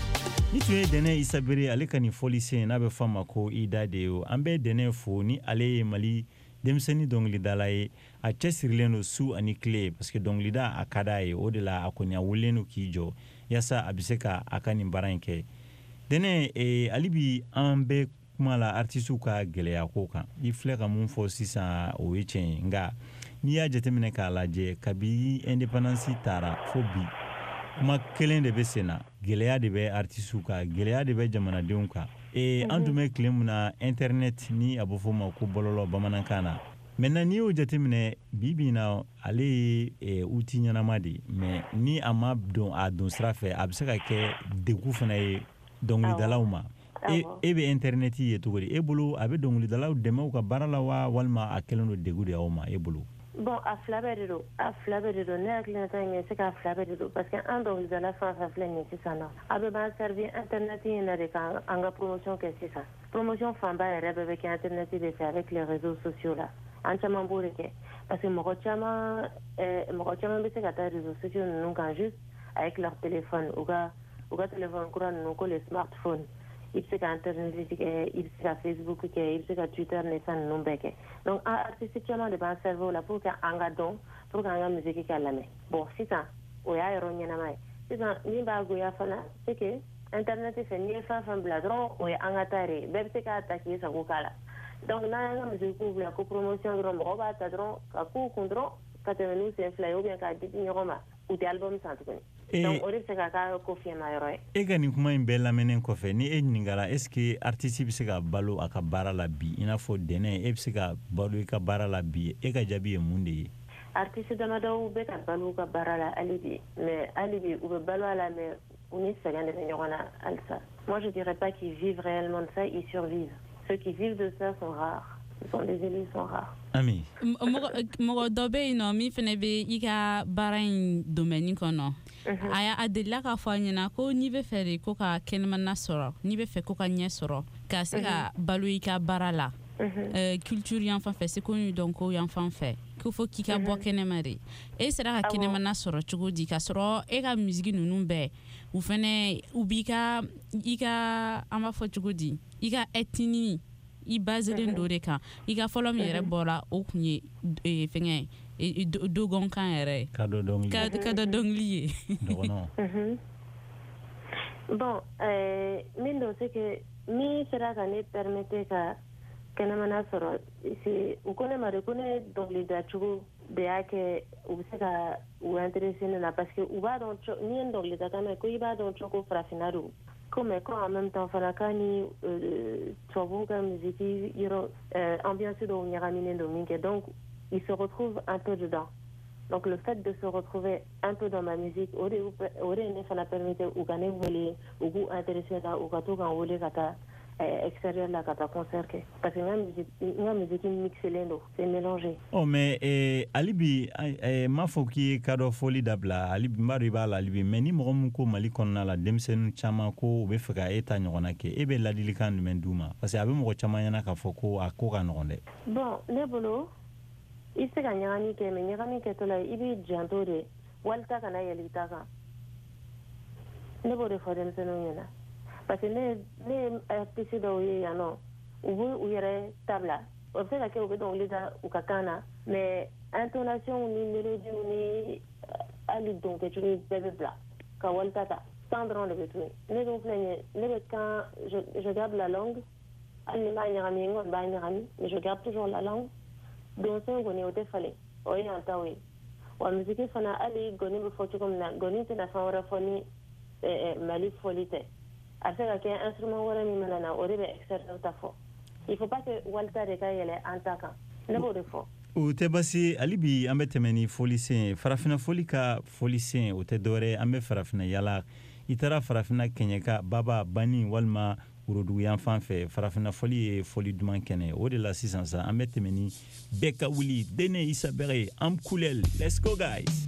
Ni tun ye Dɛnɛ Isa Bere ale ka nin fɔli sen n'a bɛ fɔ a ma ko Ida de ye an bɛ Dɛnɛ fo ni ale ye Mali denmisɛnnin dɔnkilidala ye a cɛsirilen don su ani tile parce que dɔnkilida a ka d'a ye o de la a kɔni a wulilen don k'i jɔ yaasa a bɛ se ka a ka nin baara in kɛ Dɛnɛ eh, hali bi an bɛ kuma la artisiw ka gɛlɛya ko kan i filɛ ka mun fɔ sisan o ye tiɲɛ ye nka n'i y'a jateminɛ k'a lajɛ kabi indépendance taara fo bi kuma kelen de bɛ sen na gɛlɛya de bɛ artisiw kan gɛlɛya de bɛ jamanadenw kan e an tun bɛ tile min na internet ni a bɛ fɔ o ma ko bɔlɔlɔ bamanankan na maintenant n'i y'o jateminɛ bi bi in na ale ye e, outil ɲɛnama de ye mais ni a ma don a don sira fɛ a bɛ se ka kɛ degun fana ye dɔnkilidalaw ma e e bɛ internet ye cogo di e bolo a bɛ dɔnkilidalaw dɛmɛ u ka baara la wa walima a kɛlen don degun de y'aw ma e bolo. Bon, a fila bɛɛ de don a fila bɛɛ de don ne hakilinata ye min ye se k'a fila bɛɛ de don parce que an dɔnkilidala fɛn fɛn filɛ nin ye sisan nɔ a bɛɛ b'an servir internet in na de ka an ka promotion kɛ sisan promotion fanba yɛrɛ bɛɛ bɛ kɛ internet de fɛ avec les réseaux sociaux la an caman b'o de kɛ parce que mɔgɔ caman mɔgɔ caman bɛ se ka taa réseaux sociaux ninnu kan juste avec leur téléphone u ka u ka téléphone kura ninnu ko les smartphones il bɛ se ka internet kɛ il bɛ se ka Facebook kɛ il bɛ se ka Twitter ni fɛn ninnu bɛɛ kɛ donc an artiste caman de b'an servir o la pour que an ka dɔn pour que an ka musique ka lamɛn bon sisan o y'a yɔrɔ ɲɛnama ye sisan min b'a goya fana c'est que internet fɛ n'i ye fɛn fɛn bila dɔrɔn o ye an ka ta de ye bɛɛ bɛ se k'a ta k'i sago k'a la donc n'an y'an ka musique bila ko promotion dɔrɔn mɔgɔw b'a ta dɔrɔn ka k'u kun dɔrɔn ka tɛmɛ n'u sen fila ye ou bien k'a di di ɲɔgɔn ma u tɛ album san tuguni donc o de bɛ se ka k'a ko fiɲɛma yɔrɔ ye. E ka nin kuma in bɛɛ lamɛnnen kɔfɛ ni e ɲininkara est ce que artiste bɛ se ka balo a ka baara la bi i n'a fɔ Dɛnɛ e bɛ se ka balo i ka baara la bi e ka jaabi ye mun de ye. artiste damadɔw bɛ ka balo u ka baara la hali bi mais hali bi u bɛ balo a la mais u ni sɛgɛn de bɛ ɲɔgɔn na halisa. Moi je dirais pas qu'ils vivent réellement de ça, ils survivent. Ceux qui vivent de ça sont rares. Ce sont des élus sont rares. Ami. Mɔgɔ dɔ bɛ yen nɔ min fana bɛ i ka baara in domaine kɔnɔ a y'a delila k'a fɔ a ɲɛna ko n'i bɛ fɛ de ko ka kɛnɛmana sɔrɔ n'i bɛ fɛ ko ka ɲɛ sɔrɔ ka se ka balo i ka baara la culture yan fan fɛ seko ni dɔnko yan fan fɛ ko fɔ k'i ka bɔ kɛnɛma de e sera ka kɛnɛmana sɔrɔ cogo di ka sɔrɔ e ka musique ninnu bɛɛ u fana u b'i ka i ka an b'a fɔ cogo di i ka ethnie i baselen do de kan i ka fɔlɔ min yɛrɛ bɔra o kun ye fɛngɛ dogonkan yɛrɛ ka dɔ dɔnkili ka ka dɔ dɔnkili ye bon euh min do c'est que mi sera ka ne permettre ka kɛnɛmana sɔrɔ c'est u ko ne ma de ko ne dɔnkilida cogo de y'a kɛ u bɛ se ka u intéressé ne la parce que u b'a dɔn ni ye dɔnkilida kan ko i b'a dɔn cogo farafinna do comme quand en même temps fana k'a ni tubabuw ka musique yɔrɔ ambiance dɔw ɲagaminen do min kɛ donc ils se retrouvent un peu dedans. Donc le fait de se retrouver un peu dans ma musique, au lieu de faire la permettre ou gagner ou ou intéresser là ou gâteau quand on voulait kata extérieur là kata concert parce que même musique même musique mixée l'endo c'est mélangé. Oh mais eh alibi eh ma fo ki kado foli dabla alibi mari ba la alibi mais ni mo ko mali konna la demsen chama ko be faka eta nyona ke e be ladili kan men duma parce que abi mo chama yana ka fo ko akora nonde. Bon le bolo il se ka ɲagami kɛ mais ɲagami kɛtɔ la i b'i janto de walita kana yɛlɛta kan ne b'o de fɔ denmisɛnninw ɲɛna parce que ne ne ye artiste dɔw ye yan nɔ u b'u u yɛrɛ tabila o bɛ se ka kɛ u bɛ dɔnkili da u ka kan na mais intonation ni mélodie ni hali donkɛcogo bɛɛ bɛ bila ka walita ta san dɔrɔn de bɛ to yen ne dun filɛ nin ye ne bɛ kan je garde la langue hali ni n b'a ɲagami n kɔni b'a ɲagami mais je garde toujours la langue. Donc c'est goni o te fale o ye an taw ye wa musique fana ali goni bɛ fɔ cogo min na goni tɛna fɛn wɛrɛ fɔ ni mali fɔli tɛ a bɛ se ka kɛ instrument wɛrɛ min mana na o de bɛ extérieur ta fɔ il faut pas que walita de ka yɛlɛ an ta kan ne b'o de fɔ. O tɛ basi hali bi an bɛ tɛmɛ ni folisen farafina foli ka folisen o tɛ dɔwɛrɛ an bɛ farafina yala i taara farafina kɛɲɛka baba bani walima worodugu yan fan fɛ farafina fɔli ye fɔli duman kɛnɛ o de la sisan sa an bɛ tɛmɛ ni bɛɛ ka wuli Dene Isabere am Kulel. Let's go guys.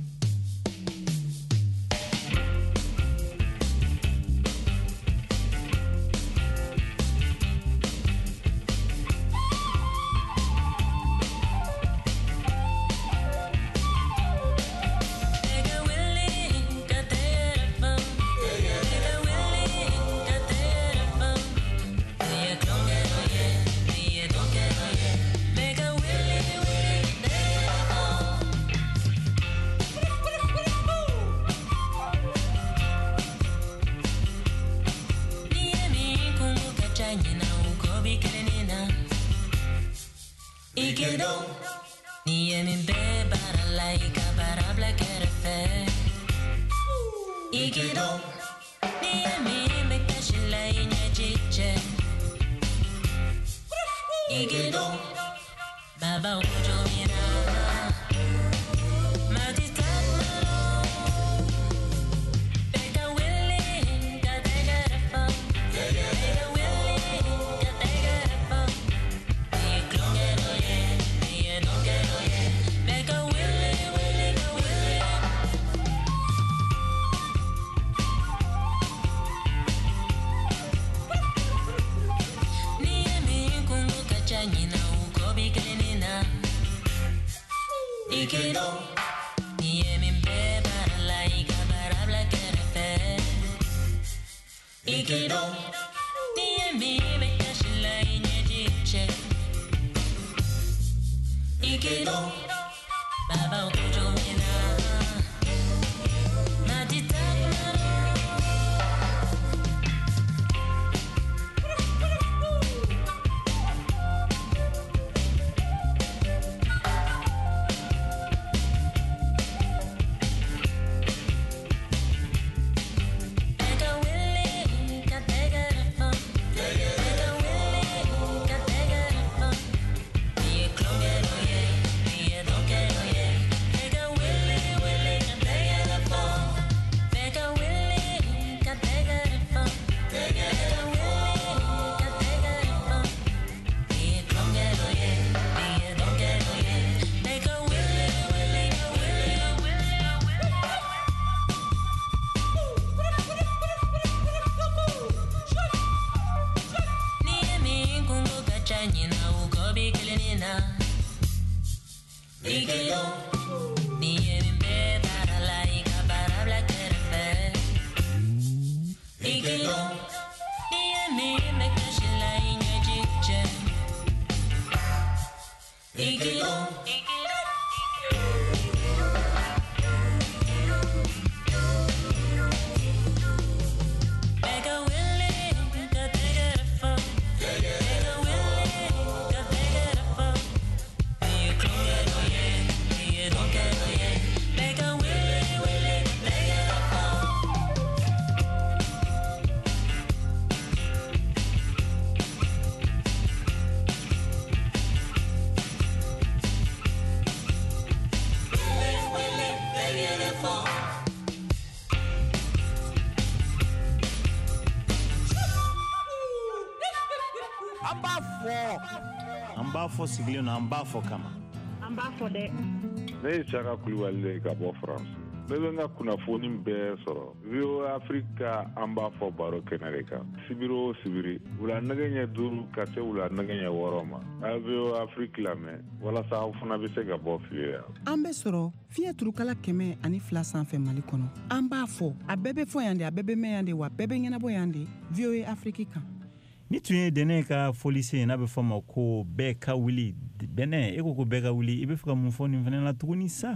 Fo sigilen na an b'a fɔ kama an b'a fɔ dɛ ne ye Saka Kulibali ka bɔ France ne bɛ n ka kunnafoni bɛɛ sɔrɔ V O A Afrique an b'a fɔ baro kɛnɛ de kan sibiri o sibiri wula nɛgɛ ɲɛ duuru ka se wula nɛgɛ ɲɛ wɔɔrɔ ma a V O A Afrique lamɛn walasa aw fana bɛ se ka bɔ fili la an bɛ sɔrɔ fiɲɛ turukala kɛmɛ ani fila sanfɛ Mali kɔnɔ an b'a fɔ a bɛɛ bɛ fɔ yan de a bɛɛ bɛ mɛn yan de wa bɛɛ bɛ ɲɛnabɔ yan de V O A Afrique kan ni tun ye Dene ka foli se n'a bɛ fɔ ma ko bɛɛ ka wuli Dene e ko ko bɛɛ ka wuli i bɛ fɛ ka mun fɔ nin fana la tuguni sa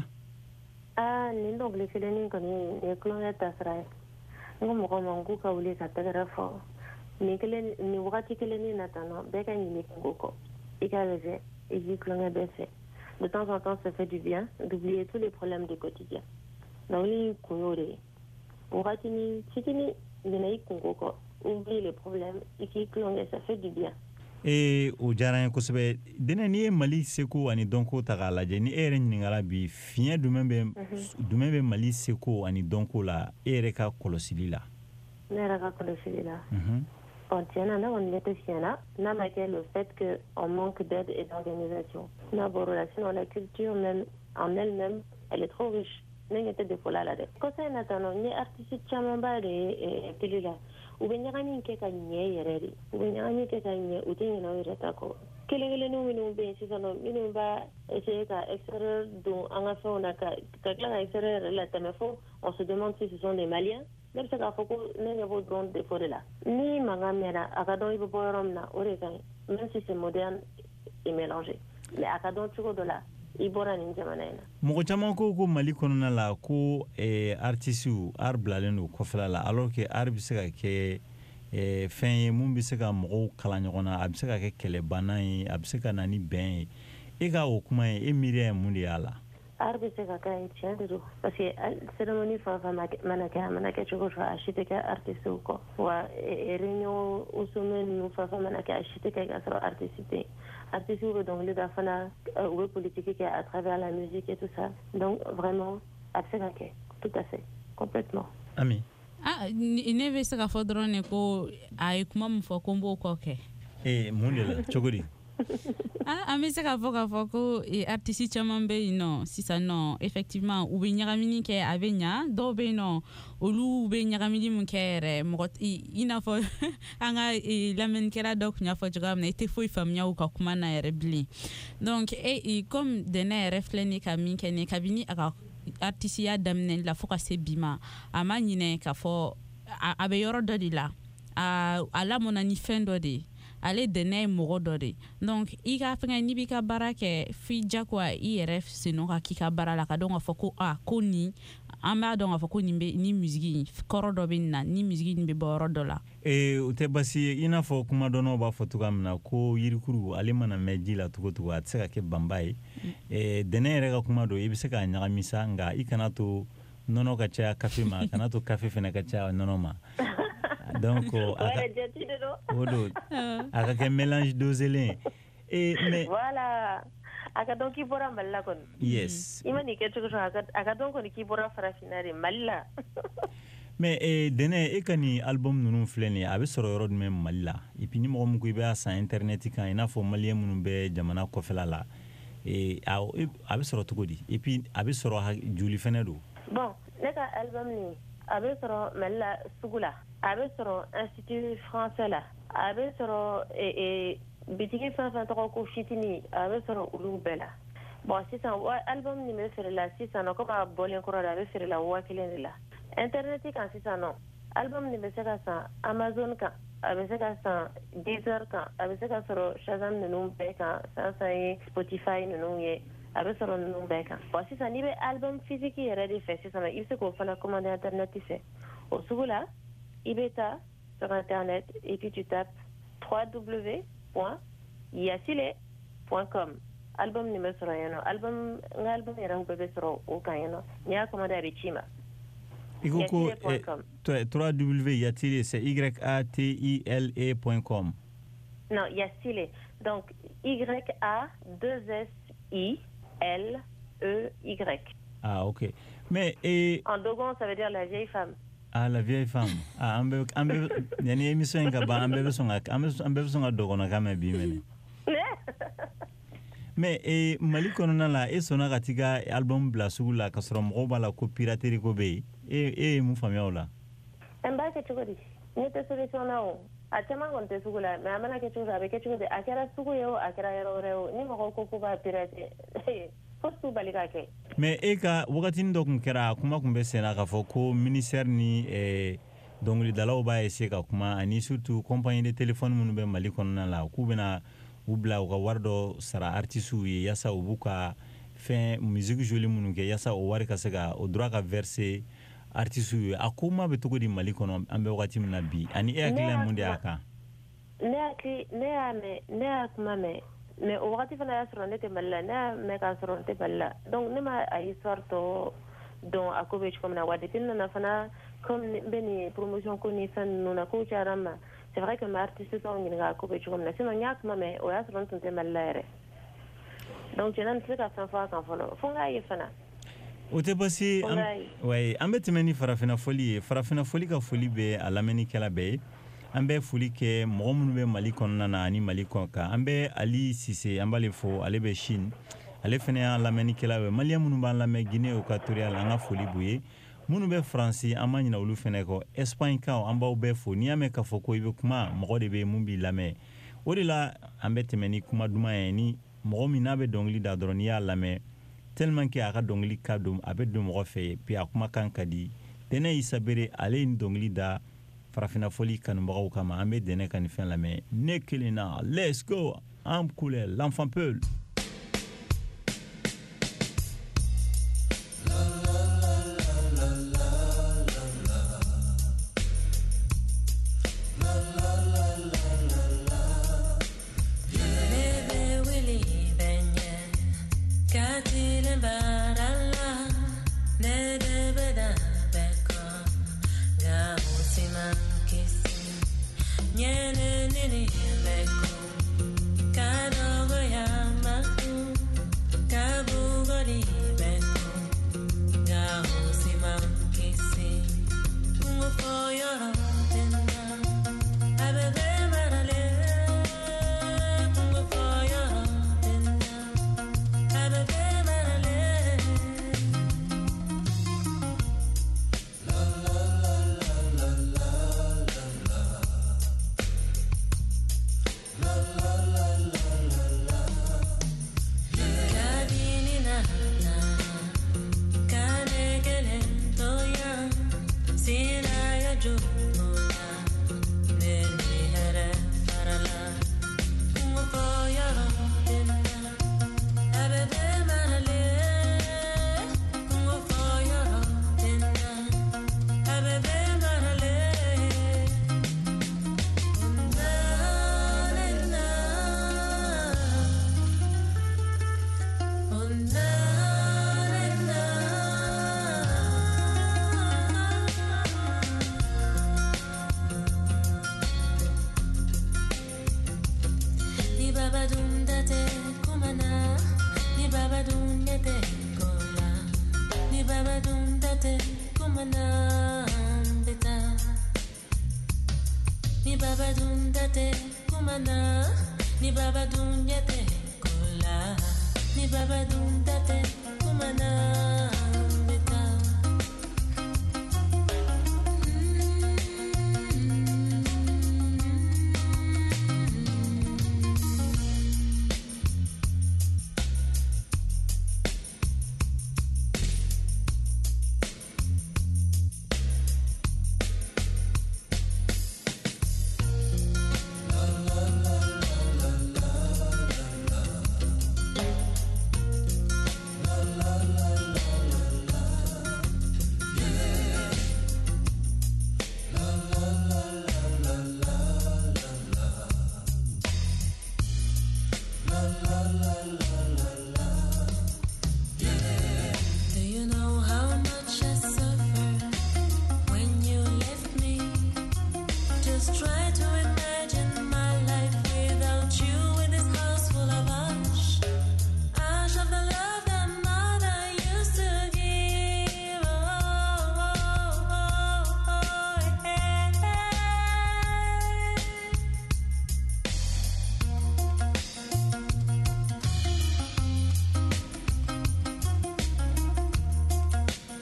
ah nin dɔnkili kelen kɔni ye kulonkɛ tasira ye n ko mɔgɔ ma k'u ka wuli ka tɛgɛrɛ fɔ nin kelen nin wagati kelen na tan nɔ bɛɛ ka ɲini kungo kɔ i ka lajɛ i k'i kulonkɛ bɛɛ fɛ de temps en temps ça fait du bien d'oublier tous les problèmes du quotidien donc ni kun y'o de ye wagati ni fitini ɲinɛ i kungo kɔ oublie les problèmes et qui clonge ça fait du bien. Et o diyara n ye kosɛbɛ Dene ni ye Mali seko ani dɔnko ta k'a lajɛ ni e yɛrɛ ɲininkala bi fiɲɛ jumɛn bɛ jumɛn bɛ Mali seko ani dɔnko la e yɛrɛ ka kɔlɔsili la. Ne yɛrɛ ka kɔlɔsili la. On tient à on était fiana, n'a marqué le fait qu'on manque d'aide et d'organisation. N'a pas relation, la culture même en elle-même, elle est trop riche. N'est pas de folie là. Quand c'est natano, ni artiste chamamba et pilila. Ou bien n'y a que gagner yéré. Ou bien n'y a que gagner ou bien n'y a pas d'accord. Quel est le nom nous bien si ça nous nous va essayer d'extraire dont on a fait on a qu'à extraire la téléphone, on se demande si ce sont des Maliens. Même si on n'a pas de grande défaut de là. Ni magamera, akadon ibo borom na oregan, même si c'est moderne et mélangé. Mais akadon chuko de là, ibora ni jamana ina. Moko chama ko ko Mali konona la ko eh artisu art blaleno ko fala la alors que art bi se ka ke eh fin mun bi se ka mo kala nyona ab se ka ke kele banai ab se ka nani ben e ka o kuma e mire mun di ala. Arbi se ka kai chendu parce que cérémonie fa fa manaka manaka chuko fa ashite ka artiste ko wa réunion au sommet nous fa fa manaka ashite ka gasro artiste artiste donc le dafana ou politique à travers la musique et tout ça donc vraiment absolument tout à fait complètement ami ah ne ve se ka fodrone ko ay kuma mfo kombo ko ke eh mun la chogori ah ami se ka foka foko et artiste chamambe non si ça non effectivement ou be nyagamini ke avenya do be non olu be nyagamini mun kere mo ina fo anga la men kera dok nya fo jogam na te fo famnya u ka kuma na rebli donc et comme de na refleni ka min ke ne kabini aka artiste ya damne la foka se bima ama nyine ka fo abe yoro dodi la a ala monani fendo de ale dene mogo dode donc i ka fenga ni bi ka barake fi jakwa I R F sino ka kika barala ka donga foko a ko ni amba donga foko ni be ni musique koro do be na ni musique ni be boro dola e ute basi ina fo kuma dono ba foto kamna ko yirikuru ale mana meji la tugo tugo atseka ke bambai e dene rega kuma do ibise ka nyaga misa nga ikana to nono ka cha kafe ma kana to kafe fena ka cha nono ma donc odo aka ke mélange dosé et mais voilà aka donc ibora malla kon yes imani ke tuko aka aka donc ni kibora farafinari malla mais e dene e kani album nunu fleni abe soro yoro même malla et puis ni mo ko be sa internet kan ina fo malien munu be jamana ko fela la e abe soro tuko di et puis abe soro juli fenedo bon neka album ni abe soro malla sugula abe soro institut français la abe soro e e bitiki fa fa to ko fitini abe soro ulu bela bon si ça album ni me faire la si ça no ko ba bolen ko ra be faire la wa kilen la internet kan si ça no album ni me sera ça Amazon kan abe sera ça Deezer kan abe sera soro Shazam no be kan ça ça Spotify no ye abe soro no be kan bon si ça ni be album physique yere de fait si ça il se ko fa la commander internet c'est au sugula ibeta sur internet et puis tu tapes w w w point yasile point com album ni mesro yano album album era bebe soro o kayano nya ko mada bichima ikoko w w w yatile c'est y a t i l e point com non yasile donc y a deux s i l e y ah OK mais et en dogon ça veut dire la vieille femme. Ah, la vieille femme. Ah, ambe ambe yani émission nga ba ambe songa ambe ambe songa dogona kama bi mene. Mais e Mali konona la e sona katiga album bla sugula kasoro mo bala ko piraterie ko be e e mu famia ola. Amba ke chugodi. Ni te solution na o. Atema konte sugula, me amana ke chuga be ke chugodi akera sugu yo akera yero reo ni mo ko ko ba pirate. Mais eka wakati ndo kera kuma kumbe sena ka foko ministère ni eh donc li dalaw ba ese ka kuma ani surtout compagnie de téléphone munu be Mali konna la ku bena ubla ka wardo sara artistu ye yasa ubuka fin musique jolie munu ke yasa o wari ka sega o droit ka verser artistu akuma be to di Mali kono ambe wakati muna bi ani e akila munde aka ne akli ne ame ne akuma me mais au wakati fana ya soronde te balla na me ka soronde balla donc ne ma ay sorto don akobe comme na wadi tin na fana comme beni promotion ko ni san nuna ko charama c'est vrai que ma artiste sont ni ga akobe comme na sinon nyak ma me o ya soronde te balla re donc je n'en sais pas fan fa kan folo fonga y fana o te basi ouais ambe temeni farafina folie farafina folie ka folie be alameni kala be an bɛ foli kɛ mɔgɔ minnu bɛ Mali kɔnɔna na ani Mali kɔ kan. An bɛ Ali Sise an b'ale fo, ale bɛ Chine. Ale fɛnɛ y'a lamɛnnikɛla ye. Malien minnu b'an lamɛn Guinée Équatoriale an ka foli b'u ye. Minnu bɛ France an ma ɲina olu fɛnɛ kɔ. Espagne kaw an b'aw bɛɛ fo. N'i y'a mɛn k'a fɔ ko i bɛ kuma mɔgɔ de bɛ mun b'i lamɛn. O de la an bɛ tɛmɛ ni kuma duman ye ni mɔgɔ min n'a bɛ dɔnkili da dɔrɔn n'i y'a lamɛn tellement que a ka dɔnkili ka don a bɛ don mɔgɔ fɛ puis a kumakan ka di. Dɛnɛ Isa Bere ale ye dɔnkili da farafina foli kanubagaw kama. An bɛ Dɛnɛ ka ni fɛn lamɛn. Ne kelen na let's go en couleur l'enfant Peul.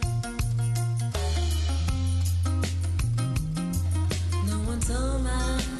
So much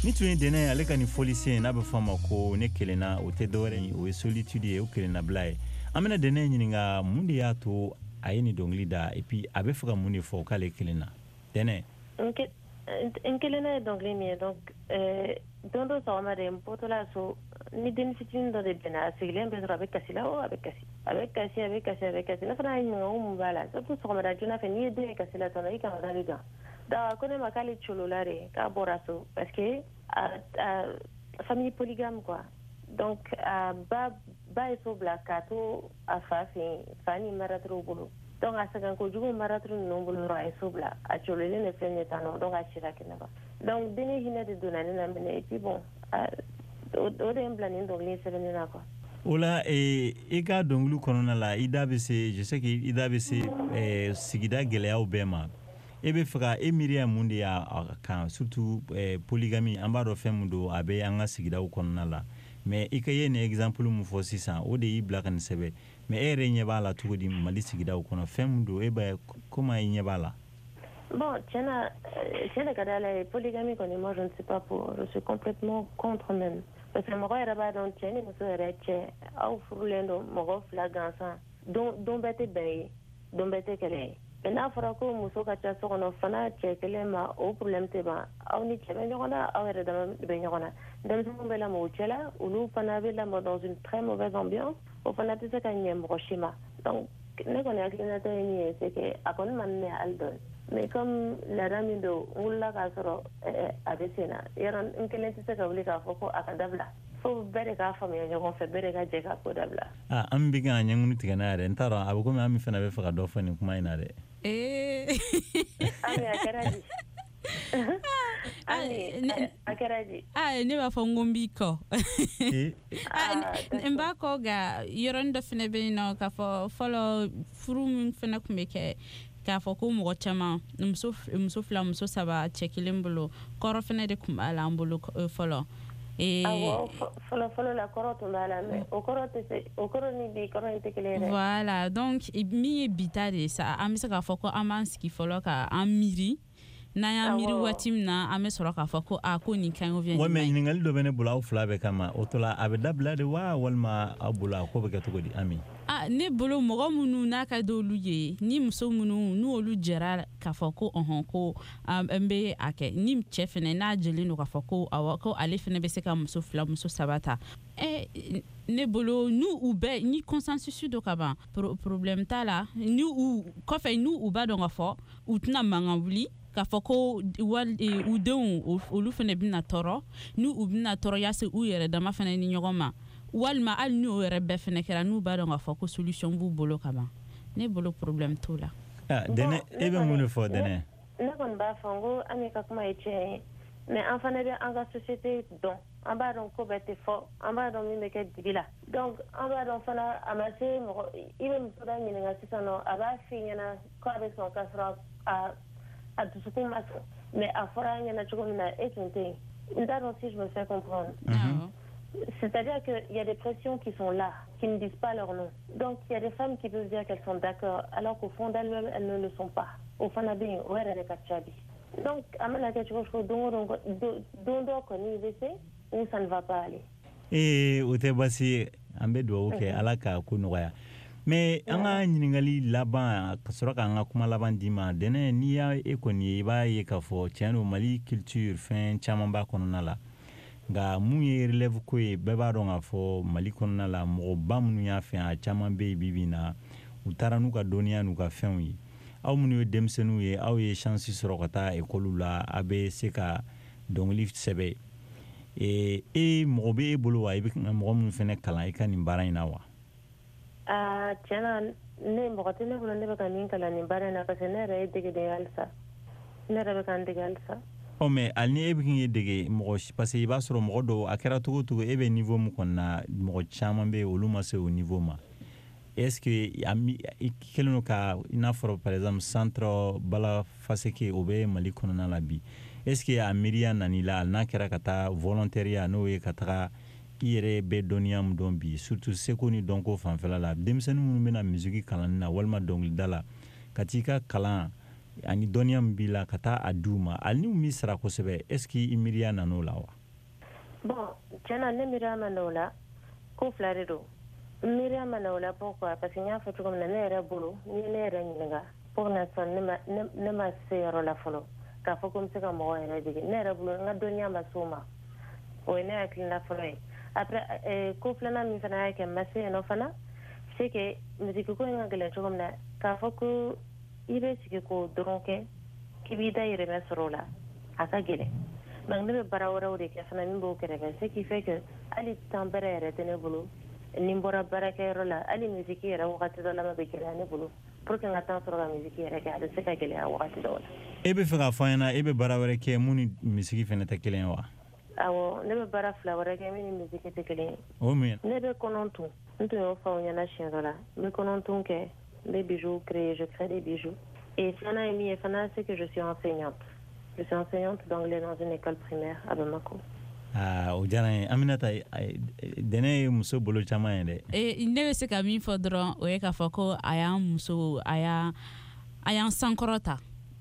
ni tun ye dɛnɛ ale ka ni fɔlisen n'a bɛ fɔ a ma ko ne kelenna o tɛ dɔwɛrɛ ye o ye solitude ye o kelenna bila ye an bɛna dɛnɛ ɲininka mun de y'a to a ye ni dɔnkili da et puis a bɛ fɛ ka mun de fɔ k'ale kelenna dɛnɛ n kelenna ye dɔnkili min ye donc don dɔ sɔgɔma de n bɔtɔla so ni denni fitinin dɔ de bɛnna a sigilen bɛ dɔrɔn a bɛ kasi la o a bɛ kasi a bɛ kasi a bɛ kasi a bɛ kasi ne fana y'a ɲininka ko mun b'a la surtout sɔgɔmada joona fɛ n'i ye den ye kasi la dɔrɔn i kan ka da de kan donc ko ne ma k'ale colola de k'a bɔra so parce que famille polygame quoi donc ba ba ye so bila k'a to a fa fɛ yen fa ni maratiriw bolo donc a sɛgɛn kojugu maratiri ninnu bolo dɔrɔn a ye so bila a cololen de filɛ nin ye tan nɔ donc a cira kɛnɛma donc denni hinɛ de donna ne na minɛ et puis bon o de ye n bila nin dɔnkili sɛbɛnni na quoi. O la i ka dɔnkili kɔnɔna la i da bɛ se je sais que i da bɛ se sigida gɛlɛyaw bɛɛ ma e bɛ fɛ ka e miiriya mun de y'a kan surtout polygamy an b'a dɔn fɛn min don a bɛ an ka sigidaw kɔnɔna la mais i ka ye nin exemple mun fɔ sisan o de y'i bila ka nin sɛbɛn mais e yɛrɛ ɲɛ b'a la cogo di Mali sigidaw kɔnɔ fɛn min don e bɛ comment i ɲɛ b'a la. Bon, tiens, tiens, la polygamie, moi je ne sais pas pour, je suis complètement contre même. Parce que moi, je suis dans le tien, je suis au fourlendo, moi je suis dans le dont bête bay, dont bête qu'elle est. Maintenant, il faut que nous soyons sur nos fans, qu'elle est ma au problème de ba, au ni qu'elle est là, au est dans le baignorana. Dans ce moment là, moi je là, où nous panavez là, dans une très mauvaise ambiance, au fanatique ça qu'il y a un brochima. Donc, nous connaissons que notre ennemi, c'est que à quoi nous menons à Aldon. Mais comme la dame de Oula Casoro avait sénat, il y a un quelqu'un qui s'est appelé à Foko à Kadabla. Faut bere ka famille, on fait bere ka jeka Kodabla. Ah, am biga nyangu tiganare, ntara abuko me ami fena be faka do fani kuma inare. Eh. Ami akaraji. Ami akaraji. Ah, ne ba fongombi ko. Ah, mba ko ga yoronda fene be no ka fo follow furu fene kumeke. K'a fɔ ko mɔgɔ caman muso muso fila muso saba cɛ kelen bolo kɔrɔ fɛnɛ de kun b'a la an bolo fɔlɔ. Awɔ fɔlɔ fɔlɔ la kɔrɔ tun b'a la mais o kɔrɔ tɛ se o kɔrɔ ni bi kɔrɔ in tɛ kelen ye dɛ. Voilà donc min ye bi ta de ye sa an bɛ se k'a fɔ ko an b'an sigi fɔlɔ ka an miiri n'an y'an miiri waati min na an bɛ sɔrɔ k'a fɔ ko a ko nin ka ɲi ou bien nin ma ɲi. Ouais mais ɲininkali dɔ bɛ ne bolo aw fila bɛɛ kama o to la a bɛ dabila de wa walima aw bolo a ko bɛ kɛ cogo di Ami. Ah, ne bolo mɔgɔ minnu n'a ka d'olu ye ni muso minnu n'olu jɛra k'a fɔ ko ɔhɔn ko an bɛ a kɛ ni cɛ fɛnɛ n'a jɛlen don k'a fɔ ko awɔ ko ale fɛnɛ bɛ se ka muso fila muso saba ta eh ne bolo n'u u bɛɛ ni consensus do ka ban problème t'a la ni u kɔfɛ n'u u b'a dɔn k'a fɔ u tɛna mankan wuli k'a fɔ ko wali u denw olu fɛnɛ bɛna tɔɔrɔ ni u bɛna tɔɔrɔ yaase u yɛrɛ dama fɛnɛ ni ɲɔgɔn ma walima hali n'o yɛrɛ bɛɛ fɛnɛ kɛra n'u b'a dɔn k'a fɔ ko solution b'u bolo ka ban ne bolo problème t'o la. Ah, dɛnɛ e bɛ mun de fɔ dɛnɛ. Ne kɔni b'a fɔ n ko Ami ka kuma ye tiɲɛ ye mais an fana bɛ an ka société dɔn an b'a dɔn ko bɛɛ tɛ fɔ an b'a dɔn min bɛ kɛ dibi la donc an b'a dɔn fana a ma se mɔgɔ i bɛ muso dɔ ɲininka sisan nɔ a b'a f'i ɲɛna k'a bɛ sɔn k'a sɔrɔ a a dusukun ma sɔn mais a fɔra a ɲɛna cogo min na e tun tɛ yen n t'a dɔn si je me fais comprendre. C'est-à-dire qu'il y a des pressions qui sont là, qui ne disent pas leur nom. Donc, il y a des femmes qui peuvent dire qu'elles sont d'accord, alors qu'au fond d'elles-mêmes, elles ne le sont pas. Au fond d'elles-mêmes, elles ne sont pas. Donc, à la question, je crois où ça ne va pas aller. Eh, o te basi ambe do oke alaka ko noya. Mais an ka ɲiningali laban ka sɔrɔ k'an ka kuma laban di ma dɛnɛ n'i y'a e kɔni ye i b'a ye k'a fɔ tiɲɛ don Mali culture fɛn caman b'a kɔnɔna la. Nga mun ye relève ko ye bɛɛ b'a dɔn k'a fɔ Mali kɔnɔna la mɔgɔba minnu y'a fɛn a caman bɛ yen bibi na u taara n'u ka dɔnniya n'u ka fɛnw ye aw minnu ye denmisɛnninw ye aw ye chance sɔrɔ ka taa école la a bɛ se ka dɔnkili sɛbɛn e e mɔgɔ bɛ e bolo wa i bɛ mɔgɔ minnu fɛnɛ kalan i ka nin baara in na wa. Ah tiɲɛ na ne mɔgɔ tɛ ne bolo ne bɛ ka min kalan nin baara in na parce que ne yɛrɛ ye degeden halisa ne yɛrɛ bɛ ka n dege halisa. Oh mais ali ni e bɛ k'i dege mɔgɔ parce que i b'a sɔrɔ mɔgɔ dɔw a kɛra cogo cogo e bɛ niveau min kɔni na mɔgɔ caman bɛ yen olu ma se o niveau ma est-ce que i kɛlen don ka i n'a fɔra par exemple centre Bala Faseke o bɛ Mali kɔnɔna la bi est-ce que a miiriya nan'i la n'a kɛra ka taa volontariat n'o ye ka taga i yɛrɛ bɛ dɔnniya min dɔn bi surtout seko ni dɔnko fanfɛla la denmisɛnnin minnu bɛna musique kalanni na walima dɔnkilida la ka t'i ka kalan ani dɔnniya min b'i la ka taa a d'u ma ali ni mi sara kosɛbɛ est ce que i miiriya nan'o la wa bon tiɲɛna ne miiriya ma n'o la ko fila de don miiriya ma n'o la pourquoi parce que n y'a fɔ cogo min na ne yɛrɛ bolo ni ne yɛrɛ ɲininka pour l'instant ne ma ne ma se yɔrɔ la fɔlɔ k'a fɔ ko n bɛ se ka mɔgɔ yɛrɛ dege ne yɛrɛ bolo n ka dɔnniya ma se o ma o ye ne hakilina fɔlɔ ye après ko filanan min fana y'a kɛ n ma se yen nɔ fana c'est que musiki ko in ka gɛlɛn cogo min na k'a fɔ ko i bɛ sigi k'o dɔrɔn kɛ k'i b'i da yɛrɛmɛ sɔrɔ o la a ka gɛlɛn donc ne bɛ baara wɛrɛw de kɛ fana min b'o kɛrɛfɛ ce qui fait que hali temps bɛrɛ yɛrɛ tɛ ne bolo ni n bɔra baarakɛyɔrɔ la hali musiki yɛrɛ wagati dɔ la ma bɛ gɛlɛya ne bolo pour que n ka temps sɔrɔ ka musiki yɛrɛ kɛ a bɛ se ka gɛlɛya wagati dɔw la e bɛ fɛ k'a fɔ an ɲɛna e bɛ baara wɛrɛ kɛ mun ni musiki fɛnɛ tɛ kelen ye wa awɔ ne bɛ baara fila wɛrɛ kɛ min ni musiki tɛ kelen ye o mun ne bɛ kɔnɔn tun n tun y'o fɔ aw ɲɛna siɲɛ dɔ la n bɛ kɔnɔn tun kɛ n bɛ bijoux créer je crée des bijoux et filanan ye min ye fana c'est que je suis enseignante je suis enseignante d'anglais dans une école primaire à Bamako. Ah, o diyara n ye Aminata dɛnɛ ye muso bolo caman ye dɛ e ne bɛ se ka min fɔ dɔrɔn o ye k'a fɔ ko a y'an muso a y'a a y'an sankɔrɔta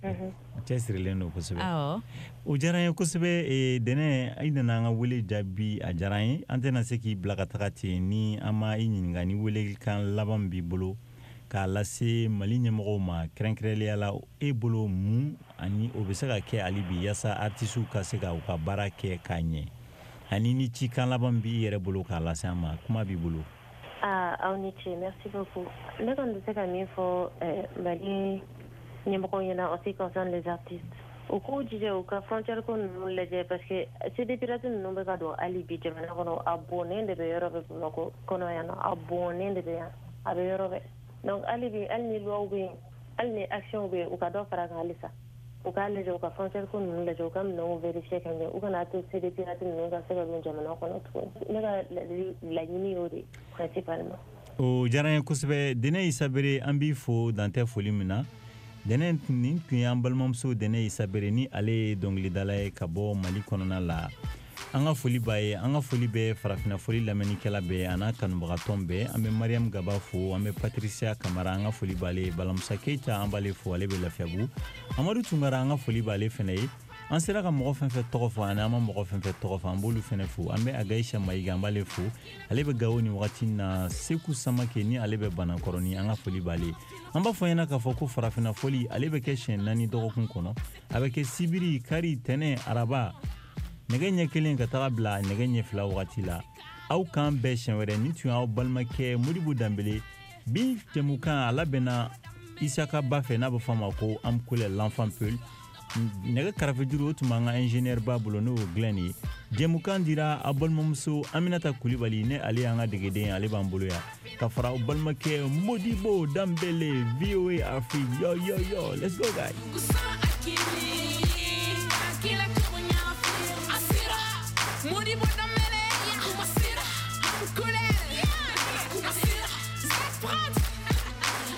cɛ sirilen don kosɛbɛ awɔ o diyara n ye kosɛbɛ dɛnɛ i nana an ka wele jaabi a diyara n ye an tɛna se k'i bila ka taga ten ni an ma i ɲininka ni welelikan laban b'i bolo k'a lase Mali ɲɛmɔgɔw ma kɛrɛnkɛrɛnnenya la e bolo mun ani o bɛ se ka kɛ hali bi yaasa artisiw ka se ka u ka baara kɛ k'a ɲɛ ani ni cikan laban b'i yɛrɛ bolo k'a lase an ma kuma b'i bolo. ah aw ni ce merci beaucoup ne kɔni bɛ se ka min fɔ Mali ɲɛmɔgɔw ɲɛna en ce qui concerne les artistes u k'u jija u ka frontière ko ninnu lajɛ parce que C D pirate ninnu bɛ ka don hali bi jamana kɔnɔ a bonnen de bɛ yɔrɔ bɛɛ Bamakɔ kɔnɔ yan nɔ a bonnen de bɛ yan a bɛ yɔrɔ bɛɛ donc hali bi hali ni loi bɛ yen hali ni action bɛ yen u ka dɔ fara kan halisa u k'a lajɛ u ka frontière ko ninnu lajɛ u ka minɛnw vérifier ka ɲɛ u kana to C D pirate ninnu ka se ka don jamana kɔnɔ tuguni ne ka laɲini y'o de principalement. o diyara n ye kosɛbɛ Dɛnɛ Isa Bere an b'i fo dan tɛ foli min na Dɛnɛ nin tun y'an balimamuso Dɛnɛ Isa Bere ni ale ye dɔnkilidala ye ka bɔ Mali kɔnɔna la an ka foli b'a ye an ka foli bɛ farafina foli lamɛnnikɛla bɛɛ a n'a kanubagatɔn bɛɛ an bɛ Mariam Gaba fo an bɛ Patricia Kamara an ka foli b'ale ye Balamusa Keita an b'ale fo ale bɛ Lafiyabugu Amadu Tunkara an ka foli b'ale fɛnɛ ye an sera ka mɔgɔ fɛn fɛn tɔgɔ fɔ ani an ma mɔgɔ fɛn fɛn tɔgɔ fɔ an b'olu fɛnɛ fo an bɛ Agaïcha Mayiga an b'ale fo ale bɛ Gawo ni wagati na Seku Samake ni ale bɛ Banakɔrɔni an ka foli b'ale an b'a fɔ ɲɛna k'a fɔ ko farafina foli ale bɛ kɛ siɲɛ naani dɔgɔkun kɔnɔ a bɛ kɛ sibiri kari tɛnɛ araba nɛgɛ ɲɛ kelen ka taga bila nɛgɛ ɲɛ fila wagati la aw kan bɛɛ siɲɛ wɛrɛ ni tun y'aw balimakɛ Modibo Danbele bi jɛmukan a labɛnna Isaka Ba fɛ n'a bɛ fɔ a ma ko Amkule l'enfant peul nɛgɛ karafe juru o tun b'an ka ingénieur ba bolo n'o ye Glenn ye jɛmukan dira a balimamuso Aminata Kulibali ne ale y'an ka degeden ale b'an bolo yan ka fara aw balimakɛ Modibo Danbele V O A Afrique yo yo yo let's go guys. Modibo Danbele, Masira, Amkule, Masira, Zeprat,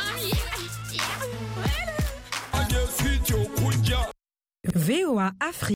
V O A Afrique.